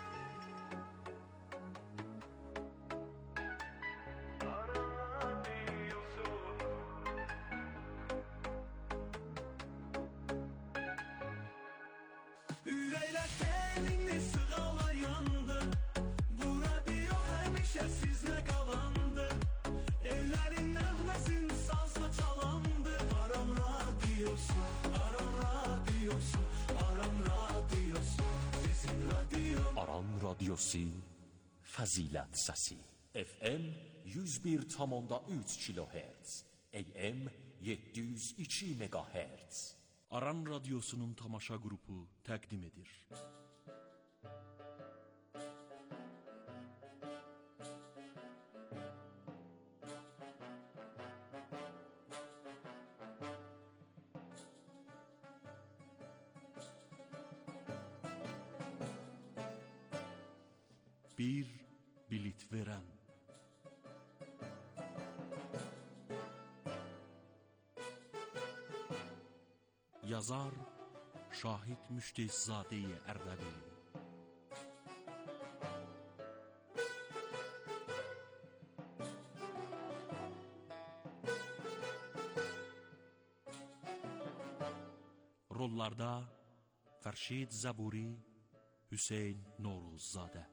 Radyosu Fəzilət Səsi F M yüz bir tam onda üç kilohertz A M yeddi yüz iki megahertz Aran Radyosu'nun tamaşa grubu təqdim edir. Bir bilet veren. Yazar Şahit Müştehzade-i Ərdəbil. Rollarda Fərşid Zəburi, Hüseyn Noruzzadə.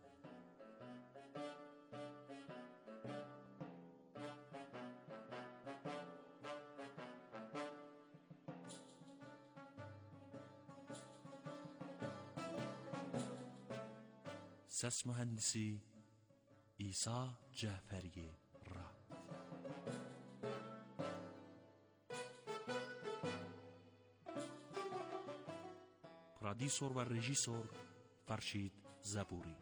Səs mühəndisi İsa Cəfəri Ra. Prodüsor və rejissor Fərşid Zəburi.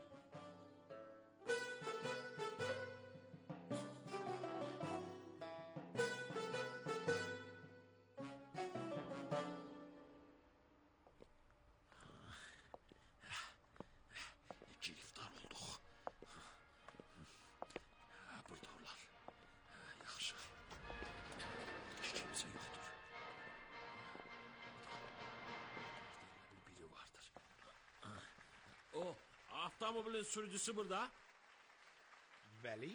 O, avtomobilin sürücüsü burada. Bəli.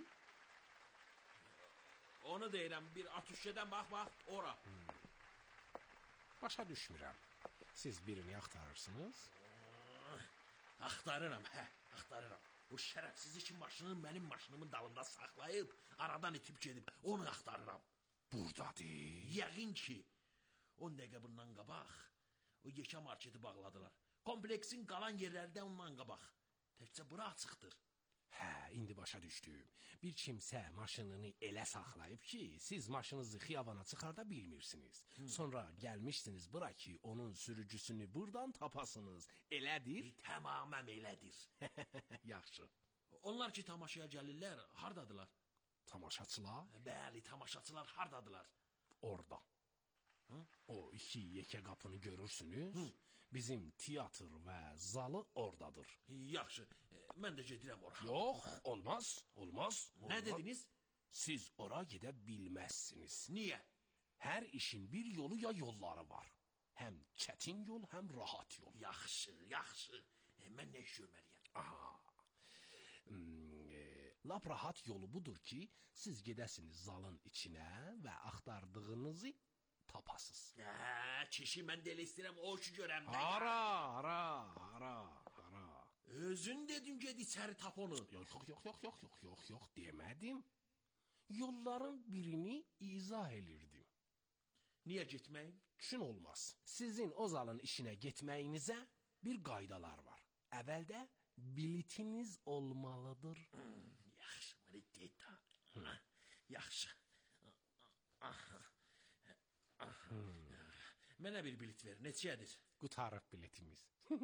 Onu deyirəm, bir atuşçədən bax, bax, ora. Hmm. Başa düşmürəm. Siz birini axtarırsınız? Axtarıram, hə, axtarıram. Bu şərəfsiz iki maşını mənim maşınımın dalında saxlayıb, aradan itib gedib, onu axtarıram. Buradadır. Yəqin ki, on dəqiqə bundan qabaq, o yekə marketi bağladılar. Kompleksin qalan yerlərdə ondan qabaq. Təkcə bura açıqdır. Hə, indi başa düşdüm. Bir kimsə maşınını elə saxlayıb ki, siz maşınınızı xiyabana çıxarda bilmirsiniz. Hmm. Sonra gəlmişsiniz bura ki, onun sürücüsünü buradan tapasınız. Elədir? Tamamən elədir. Yaxşı. Onlar ki, tamaşaya gəlirlər, hardadılar? Tamaşaçılar? Bəli, tamaşaçılar hardadılar? Orada. Hı? O iki yekə qapını görürsünüz. Hı. Bizim teatr və zalı oradadır. Yaxşı, mən də gedirəm ora. Yox, olmaz, olmaz. Nə dediniz? Siz ora gedə bilməzsiniz. Niyə? Hər işin bir yolu ya yolları var. Həm çətin yol, həm rahat yol. Yaxşı, yaxşı. E, mən nə iş görməliyəm? Aha. Hmm, e, lap rahat yolu budur ki, siz gedəsiniz zalın içinə və axtardığınızı tapasız. Hə, kişi mən də elə istəyirəm o işi görəm. Hara, hara, hara, hara. Özün dedin ged içəri tap onu. Yox, yox, yox, yox, yox, yox, yox, yox demədim. Yolların birini izah elirdim. Niyə getməyim? Üçün olmaz. Sizin o zalın işinə getməyinizə bir qaydalar var. Əvvəldə biletiniz olmalıdır. Hmm, yaxşı, mənə deyət ha. Yaxşı. Hmm. Mənə bir bilet ver, neçədir? Qutarıq biletimiz.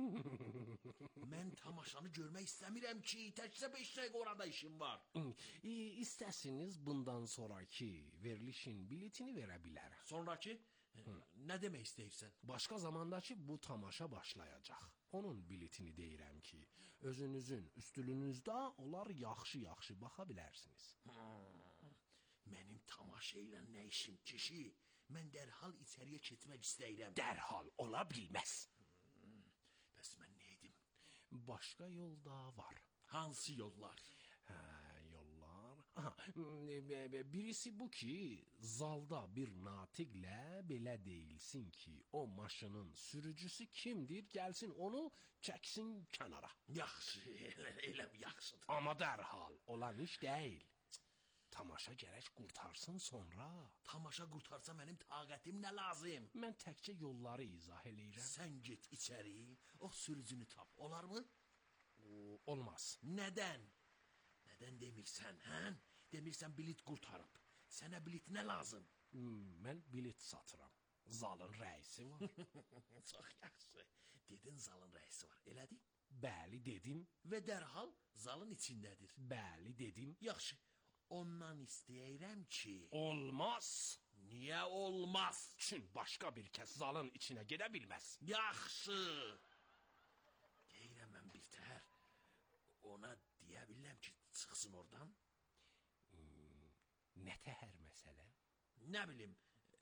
Mən tamaşanı görmək istəmirəm ki, təkcə beş dəqiqə orada işim var. E, İstəsiniz bundan sonraki verilişin biletini verə bilərəm. Sonraki? Nə demək istəyirsən? Başqa zamandakı bu tamaşa başlayacaq. Onun biletini deyirəm ki, özünüzün üstülünüzdə onlar yaxşı-yaxşı baxa bilərsiniz. Hmm. Mənim tamaşa ilə nə işim kişi? Mən dərhal içəriyə keçmək istəyirəm. Dərhal ola bilməz. Hmm. Bəs mən nə edim? Başqa yolda var. Hansı yollar? Hə, yollar. Aha, birisi bu ki, zalda bir natiqlə belə deyilsin ki, o maşının sürücüsü kimdir, gəlsin onu çəksin kənara. Yaxşı, elə, elə yaxşıdır. Amma dərhal olan iş deyil. Tamaşa gərək qurtarsın sonra. Tamaşa qurtarsa mənim taqətim nə lazım? Mən təkcə yolları izah eləyirəm. Sən get içəri, o sürücünü tap, olarmı? Olmaz. Nədən? Nədən demirsən, hə? Demirsən bilet qurtarıb. Sənə bilet nə lazım? Hmm, mən bilet satıram. Zalın rəisi var. Çox yaxşı. Dedin zalın rəisi var, elədir? Bəli, dedim. Və dərhal zalın içindədir. Bəli, dedim. Yaxşı. Ondan istəyirəm ki... Olmaz. Niyə olmaz? Çün başqa bir kəs zalın içinə gedə bilməz. Yaxşı. Deyirəm mən bir təhər. Ona deyə biləm ki, çıxsın oradan. Hmm, nə təhər məsələ? Nə bilim,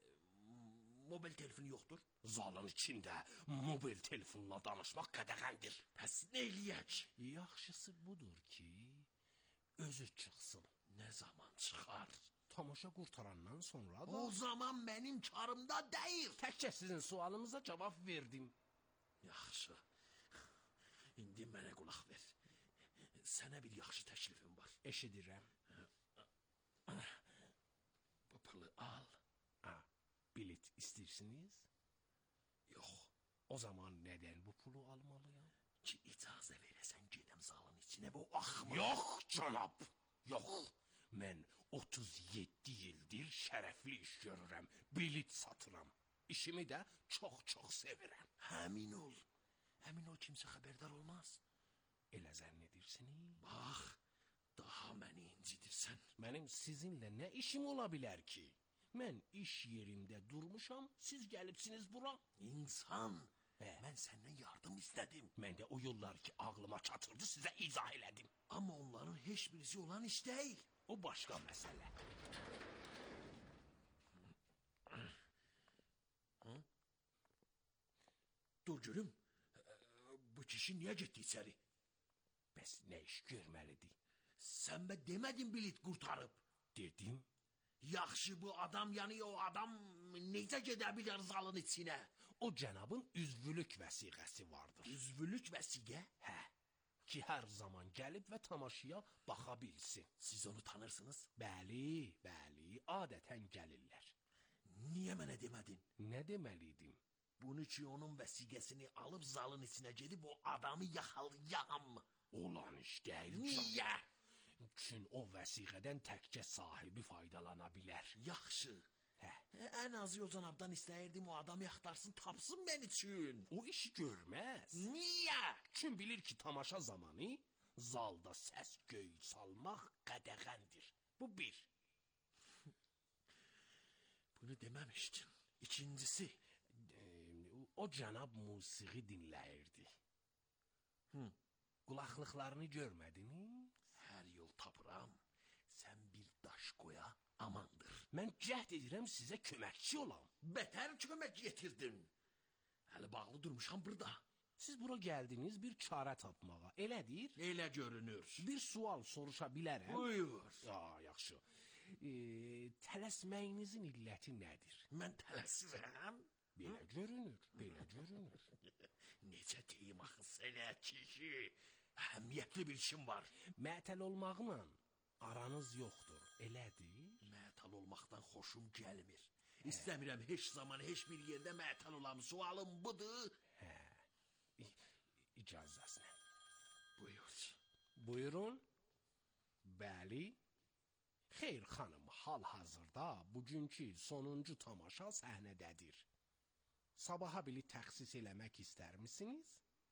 mobil telefonu yoxdur. Zalın içində mobil telefonla danışmaq qədəğəndir. Bəs nə eləyək? Yaxşısı budur ki, özü çıxsın. Nə zaman çıxar? Tamaşa qurtarandan sonra da... O zaman mənim karımda deyil. Təkcə sizin sualınıza cavab verdim. Yaxşı. İndi mənə qulaq ver. Sənə bir yaxşı təklifim var. Eşidirəm. Bu pulu al. Ha, bilet istəyirsiniz? Yox. O zaman nədən bu pulu almalıyam? Ki icazə verəsən gedəm zalın içinə bu axmaq. Yox, cənab. Yox. Mən otuz yeddi ildir şərəfli iş görürəm. Bilet satıram. İşimi də çox-çox sevirəm. Həmin ol. Həmin ol kimsə xəbərdar olmaz. Elə zənn edirsiniz? Bax, daha məni incidirsən. Mənim sizinlə nə işim ola bilər ki? Mən iş yerimdə durmuşam, siz gəlibsiniz bura. İnsan, hə. Mən səndən yardım istədim. Mən də o yollar ki, ağlıma çatırdı, sizə izah elədim. Amma onların heç birisi olan iş deyil. O başqa məsələ. Hı? Dur görüm, bu kişi niyə getdi içəri? Bəs nə iş görməlidir? Sən bə demədin bilet qurtarıb. Dedim. Yaxşı bu adam, yəni o adam necə gedə bilər zalın içinə? O cənabın üzvülük vəsiqəsi vardır. Üzvülük vəsiqə? Hə. Ki hər zaman gəlib və tamaşaya baxa bilsin. Siz onu tanırsınız? Bəli, bəli, adətən gəlirlər. Niyə mənə demədin? Nə deməliydim? Bunu ki, onun vəsiqəsini alıb zalın içinə gedib o adamı yaxalayam. Olan iş deyil. Niyə? Çün o vəsiqədən təkcə sahibi faydalana bilər. Yaxşı. Hə. Ən azı o canabdan istəyirdim o adamı yaxtarsın, tapsın mən üçün. O işi görməz. Niyə? Çün bilir ki, tamaşa zamanı zalda səs göy salmaq qədəğəndir. Bu bir. Bunu deməmişdim. İkincisi, o cənab musiqi dinləyirdi. Hı. Qulaqlıqlarını görmədiniz? Hər yol tapıram. Sən bir daş qoya, amandır. Mən cəhd edirəm sizə köməkçi olam. Bətər kömək yetirdin. Hələ bağlı durmuşam burada. Siz bura gəldiniz bir çarə tapmağa, elədir? Elə görünür. Bir sual soruşa bilərəm? Buyur. Ya, yaxşı. E, tələsməyinizin illəti nədir? Mən tələsirəm. Belə görünür, belə görünür. Necə deyim axı sənə kişi? Əhəmiyyətli bir işim var. Məətəl olmaqla aranız yoxdur, elədir? Məətəl olmaqdan xoşum gəlmir. Hə. İstəmirəm heç zaman, heç bir yerdə məətəl olam. Sualım budur. Hə, icazəsinə. Buyur. Buyurun. Bəli. Xeyr xanım, hal-hazırda bugünkü sonuncu tamaşa səhnədədir. Sabaha bilet təxsis eləmək istər misiniz?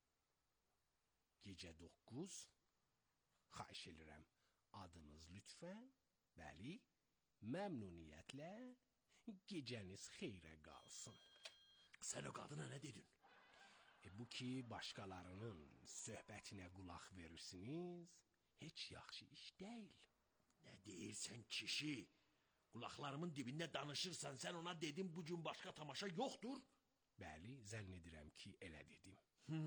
Gecə doqquz. Xahiş edirəm. Adınız lütfən. Bəli. Məmnuniyyətlə. Gecəniz xeyrə qalsın. Sən o qadına nə dedin? E, bu ki, başqalarının söhbətinə qulaq verirsiniz, heç yaxşı iş deyil. Nə deyirsən kişi? Qulaqlarımın dibində danışırsan, sən ona dedin bu gün başqa tamaşa yoxdur? Bəli, zənn edirəm ki, elə dedim.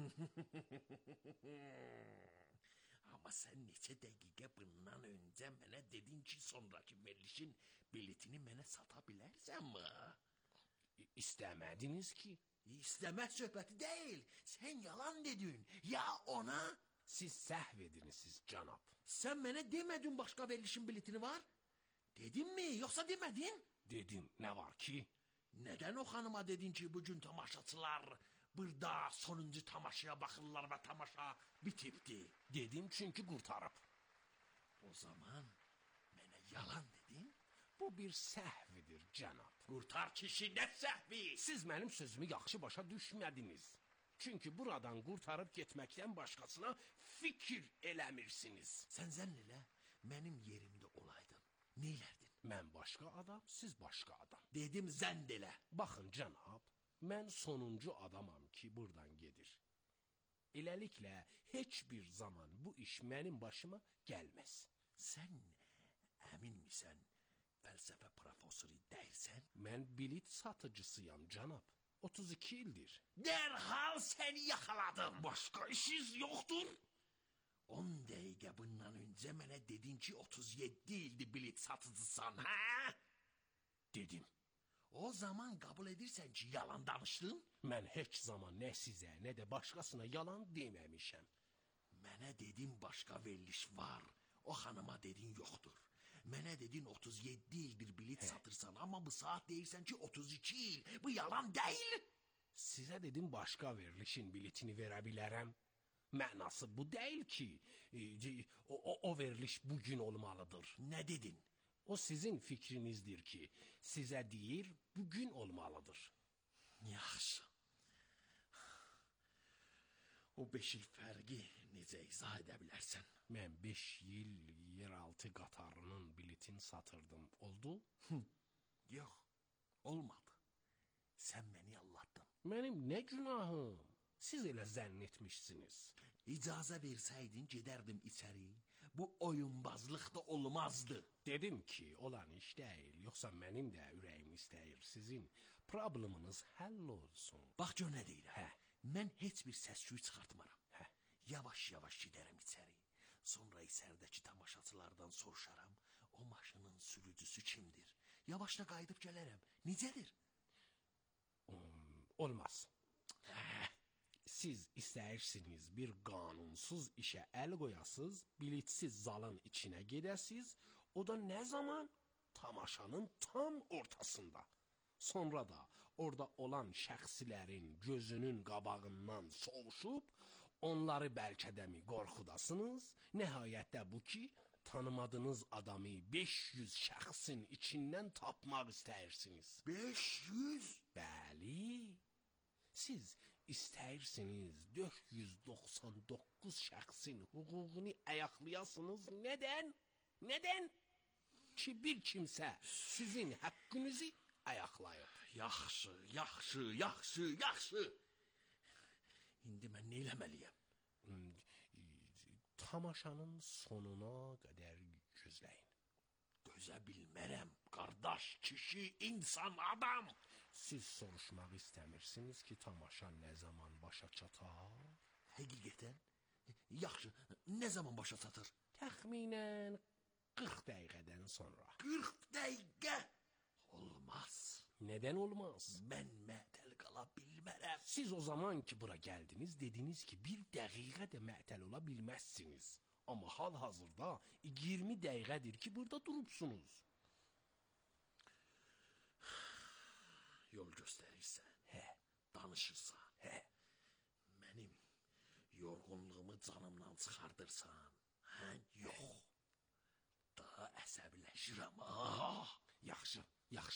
Amma sən neçə dəqiqə bundan öncə mənə dedin ki, sonraki verilişin biletini mənə sata bilərsənmi? İstəmədiniz ki? İstəmək söhbəti deyil. Sən yalan dedin. Ya ona? Siz səhv edinirsiniz, cənab. Sən mənə demədin başqa verilişin biletini var? Dedin mi, yoxsa demədin? Dedim, nə var ki? Nədən o xanıma dedin ki, bugün tamaşaçılar burada sonuncu tamaşaya baxırlar və tamaşa bitibdi? Dedim, çünki qurtarıb. O zaman mənə yalan dedin? Bu bir səhvidir, cənab. Qurtar kişi, nə səhvi? Siz mənim sözümü yaxşı başa düşmədiniz. Çünki buradan qurtarıb getməkdən başqasına fikir eləmirsiniz. Sən zənn elə, mənim yerimdə olaydın. Neylərdin? Mən başqa adam, siz başqa adam. Dedim zənn elə. Baxın, cənab, mən sonuncu adamam ki, buradan gedir. Eləliklə, heç bir zaman bu iş mənim başıma gəlməz. Sən əmin misən? Fəlsəfə profesoru deyilsən? Mən bilet satıcısıyam, cənab. otuz iki ildir. Dərhal səni yaxaladım. Başqa işiniz yoxdur? on dəqiqə bundan öncə mənə dedin ki, otuz yeddi ildir bilet satıcısan, hə? Dedim. O zaman qəbul edirsən ki, yalan danışdın? Mən heç zaman nə sizə, nə də başqasına yalan deməmişəm. Mənə dedin başqa veriliş var. O xanıma dedin yoxdur. Mənə dedin otuz yeddi ildir bilet satırsan, amma bu saat deyirsən ki otuz iki il. Bu yalan deyil. Sizə dedim başqa verilişin biletini verə bilərəm. Mənası bu deyil ki, e, o, o, o veriliş bugün olmalıdır. Nə dedin? O sizin fikrinizdir ki, sizə deyir bugün olmalıdır. Yaxşı. O beş il fərqi necə izah edə bilərsən? Mən beş il yeraltı qatarının biletini satırdım. Oldu? Hı. Yox, olmadı. Sən məni allatdın. Mənim nə günahım? Siz elə zənn etmişsiniz. İcazə versəydin gedərdim içəri. Bu oyunbazlıq da olmazdı. Dedim ki, olan iş deyil. Yoxsa mənim də ürəyim istəyir. Sizin probleminiz həll olsun. Bax gör nə deyirəm. Hə. Mən heç bir səs-küy çıxartmaram. Hə. Yavaş-yavaş gedərəm içəri. Sonra içəridəki tamaşaçılardan soruşaram. O maşının sürücüsü kimdir? Yavaşla qayıdıb gələrəm. Necədir? Um, olmaz. Hə. Siz istəyirsiniz bir qanunsuz işə əl qoyasız, biletsiz zalın içinə gedəsiz, o da nə zaman? Tamaşanın tam ortasında. Sonra da orada olan şəxsilərin gözünün qabağından soğuşub, onları bəlkə də mi qorxudasınız? Nəhayətdə bu ki, tanımadığınız adamı beş yüz şəxsin içindən tapmaq istəyirsiniz. beş yüz? Bəli. Siz istəyirsiniz dörd yüz doxsan doqquz şəxsin hüququnu ayaqlayasınız. Nədən? Nədən? Ki bir kimsə sizin haqqınızı ayaqlayıb. Yaxşı, yaxşı, yaxşı, yaxşı. İndi mən nə eləməliyəm? Tamaşanın sonuna qədər gözləyin. Gözə bilmərəm, qardaş, kişi, insan, adam. Siz soruşmaq istəmirsiniz ki, tamaşa nə zaman başa çatar? Həqiqətən? Yaxşı, nə zaman başa çatır? Təxminən qırx dəqiqədən sonra. qırx dəqiqə? Olmaz. Nədən olmaz? Mən məətəl qala bilmərəm. Siz o zaman ki bura gəldiniz, dediniz ki bir dəqiqə də məətəl ola bilməzsiniz. Amma hal-hazırda iyirmi dəqiqədir ki burada durubsunuz. Yol göstərirsən, hə, danışırsan, hə, mənim yorğunluğumu canımdan çıxardırsan, hə, yox. Daha əsəbləşirəm, ah. Yaxşı, yaxşı,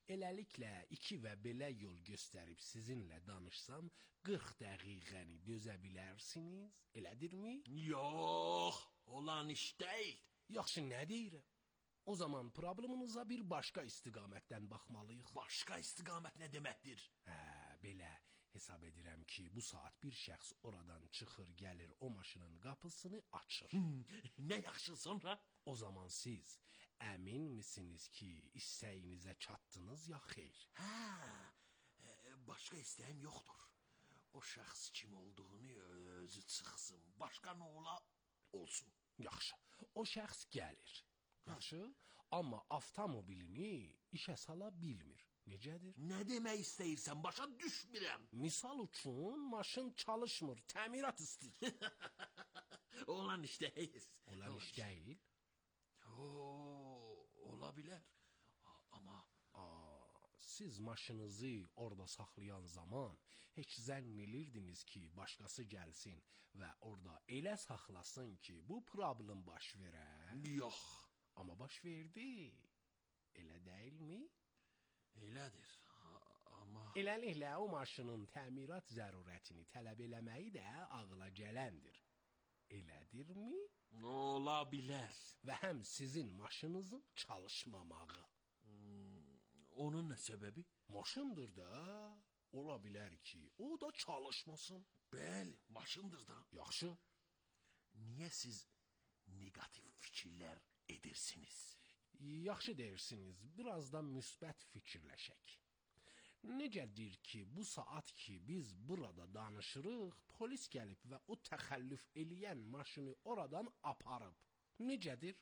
Eləliklə iki və belə yol göstərib sizinlə danışsam, qırx dəqiqəni dözə bilərsiniz, elədirmi? Yox, olan iş deyil. Yaxşı, nə deyirəm? O zaman probleminiza bir başqa istiqamətdən baxmalıyıq. Başqa istiqamət nə deməkdir? Hə, belə hesab edirəm ki, bu saat bir şəxs oradan çıxır, gəlir, o maşının qapısını açır. Hmm, nə yaxşı sonra? O zaman siz əmin misiniz ki, istəyinizə çatdınız ya xeyr? Hə, e, başqa istəyim yoxdur. O şəxs kim olduğunu özü çıxsın, başqa nə ola olsun. Yaxşı, o şəxs gəlir. Yaxşı, amma avtomobilini işə sala bilmir. Necədir? Nə demək istəyirsən, başa düşmürəm. Misal üçün, maşın çalışmır, təmirat istəyir. Olan iş deyil. Olan iş deyil? Oo, ola bilər. Amma Aa, siz maşınızı orada saxlayan zaman heç zənn edirdiniz ki, başqası gəlsin və orada elə saxlasın ki, bu problem baş verə? Yox. Amma baş verdi. Elə deyilmi? Elədir. Amma Eləliklə o maşının təmirat zərurətini tələb eləməyi də ağla gələndir. Elədirmi? Ola bilər. Və həm sizin maşınınızın çalışmamağı. Hmm, onun nə səbəbi? Maşındır da. Ola bilər ki, o da çalışmasın. Bəli, maşındır da. Yaxşı. Niyə siz negativ fikirlər edirsiniz? Yaxşı deyirsiniz, biraz da müsbət fikirləşək. Necədir ki, bu saat ki, biz burada danışırıq, polis gəlib və o təxəllüf eləyən maşını oradan aparıb. Necədir?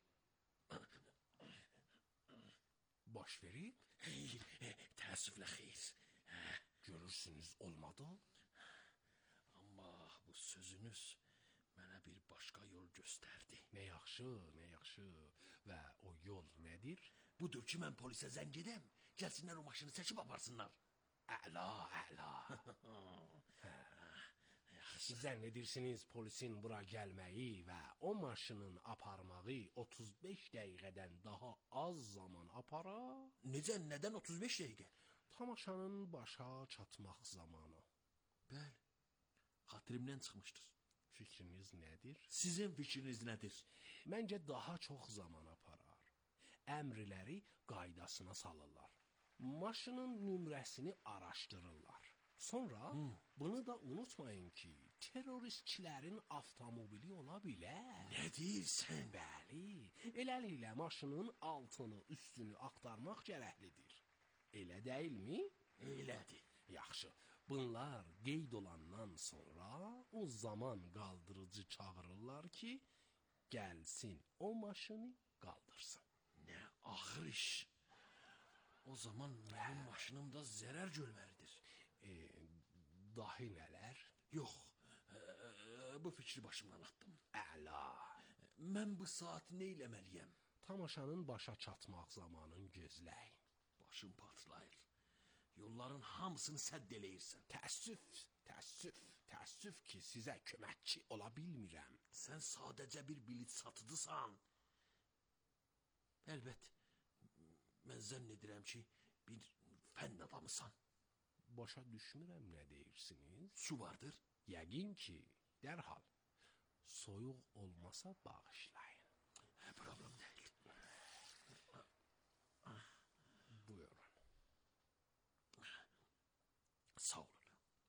Baş verib? Təəssüflə xeyr. Görürsünüz, olmadı. Amma bu sözünüz mənə bir başqa yol göstərdi. Nə yaxşı, nə yaxşı. Və o yol nədir? Budur ki, mən polisə zəng edəm, gəlsinlər o maşını çəkib aparsınlar. Əla, əla. Zənn edirsiniz polisin bura gəlməyi və o maşının aparmağı otuz beş dəqiqədən daha az zaman apara? Necə, nədən otuz beş dəqiqə? Tamaşanın başa çatmaq zamanı. Bəli, xatirimdən çıxmışdır. Fikriniz nədir? Sizin fikriniz nədir? Məncə daha çox zaman aparar. Əmrləri qaydasına salırlar. Maşının nömrəsini araşdırırlar. Sonra hmm. bunu da unutmayın ki, teröristçilərin avtomobili ola bilər. Nə deyirsən? Bəli, eləliklə maşının altını, üstünü axtarmaq gərəklidir. Elə deyilmi? Elədir. Yaxşı, bunlar qeyd olandan sonra o zaman qaldırıcı çağırırlar ki, gəlsin o maşını qaldırsın. Nə ağır iş. O zaman mənim maşınım da zərər görməlidir. E, dahi nələr? Yox, e, bu fikri başımdan atdım. Əla. Mən bu saat nə eləməliyəm? Tamaşanın başa çatmaq zamanını gözləyin. Başım partlayır. Yolların hamısını sədd eləyirsən. Təəssüf, təəssüf, təəssüf ki, sizə köməkçi ola bilmirəm. Sən sadəcə bir bilet satıcısan. Əlbət, mən zənn edirəm ki, bir fənn adamısan. Başa düşmürəm nə deyirsiniz? Su vardır. Yəqin ki, dərhal. Soyuq olmasa bağışlayın. Problem deyil. Buyurun. Sağ olun.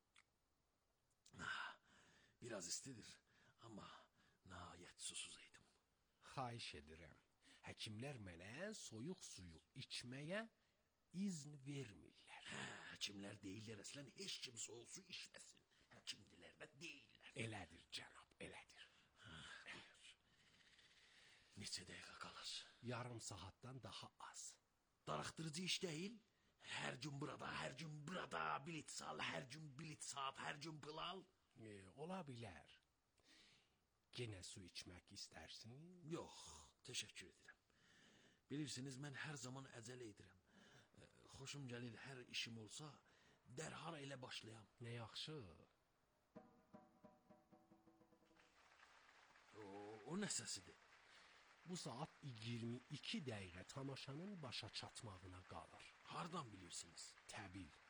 Biraz istidir, amma nəhayət susuz idim. Xahiş edirəm. Həkimlər mənə soyuq suyu içməyə izn vermirlər. Hə, həkimlər deyirlər, əslən heç kim soyuq su içməsin. Həkimdilər və deyirlər. Elədir, cənab, elədir. Hə, neçə dəqiqə qalır? Yarım saatdan daha az. Daraqdırıcı iş deyil. Hər gün burada, hər gün burada bilet sal, hər gün bilet saat, hər gün pılal. E, ola bilər. Yenə su içmək istərsiniz? Yox, təşəkkür edirəm. Bilirsiniz, mən hər zaman əcələ edirəm. Xoşum gəlir, hər işim olsa, dərhal elə başlayam. Nə yaxşı. O, o nə səsidir? Bu saat iyirmi iki dəqiqə tamaşanın başa çatmağına qalır. Hardan bilirsiniz? Təbil.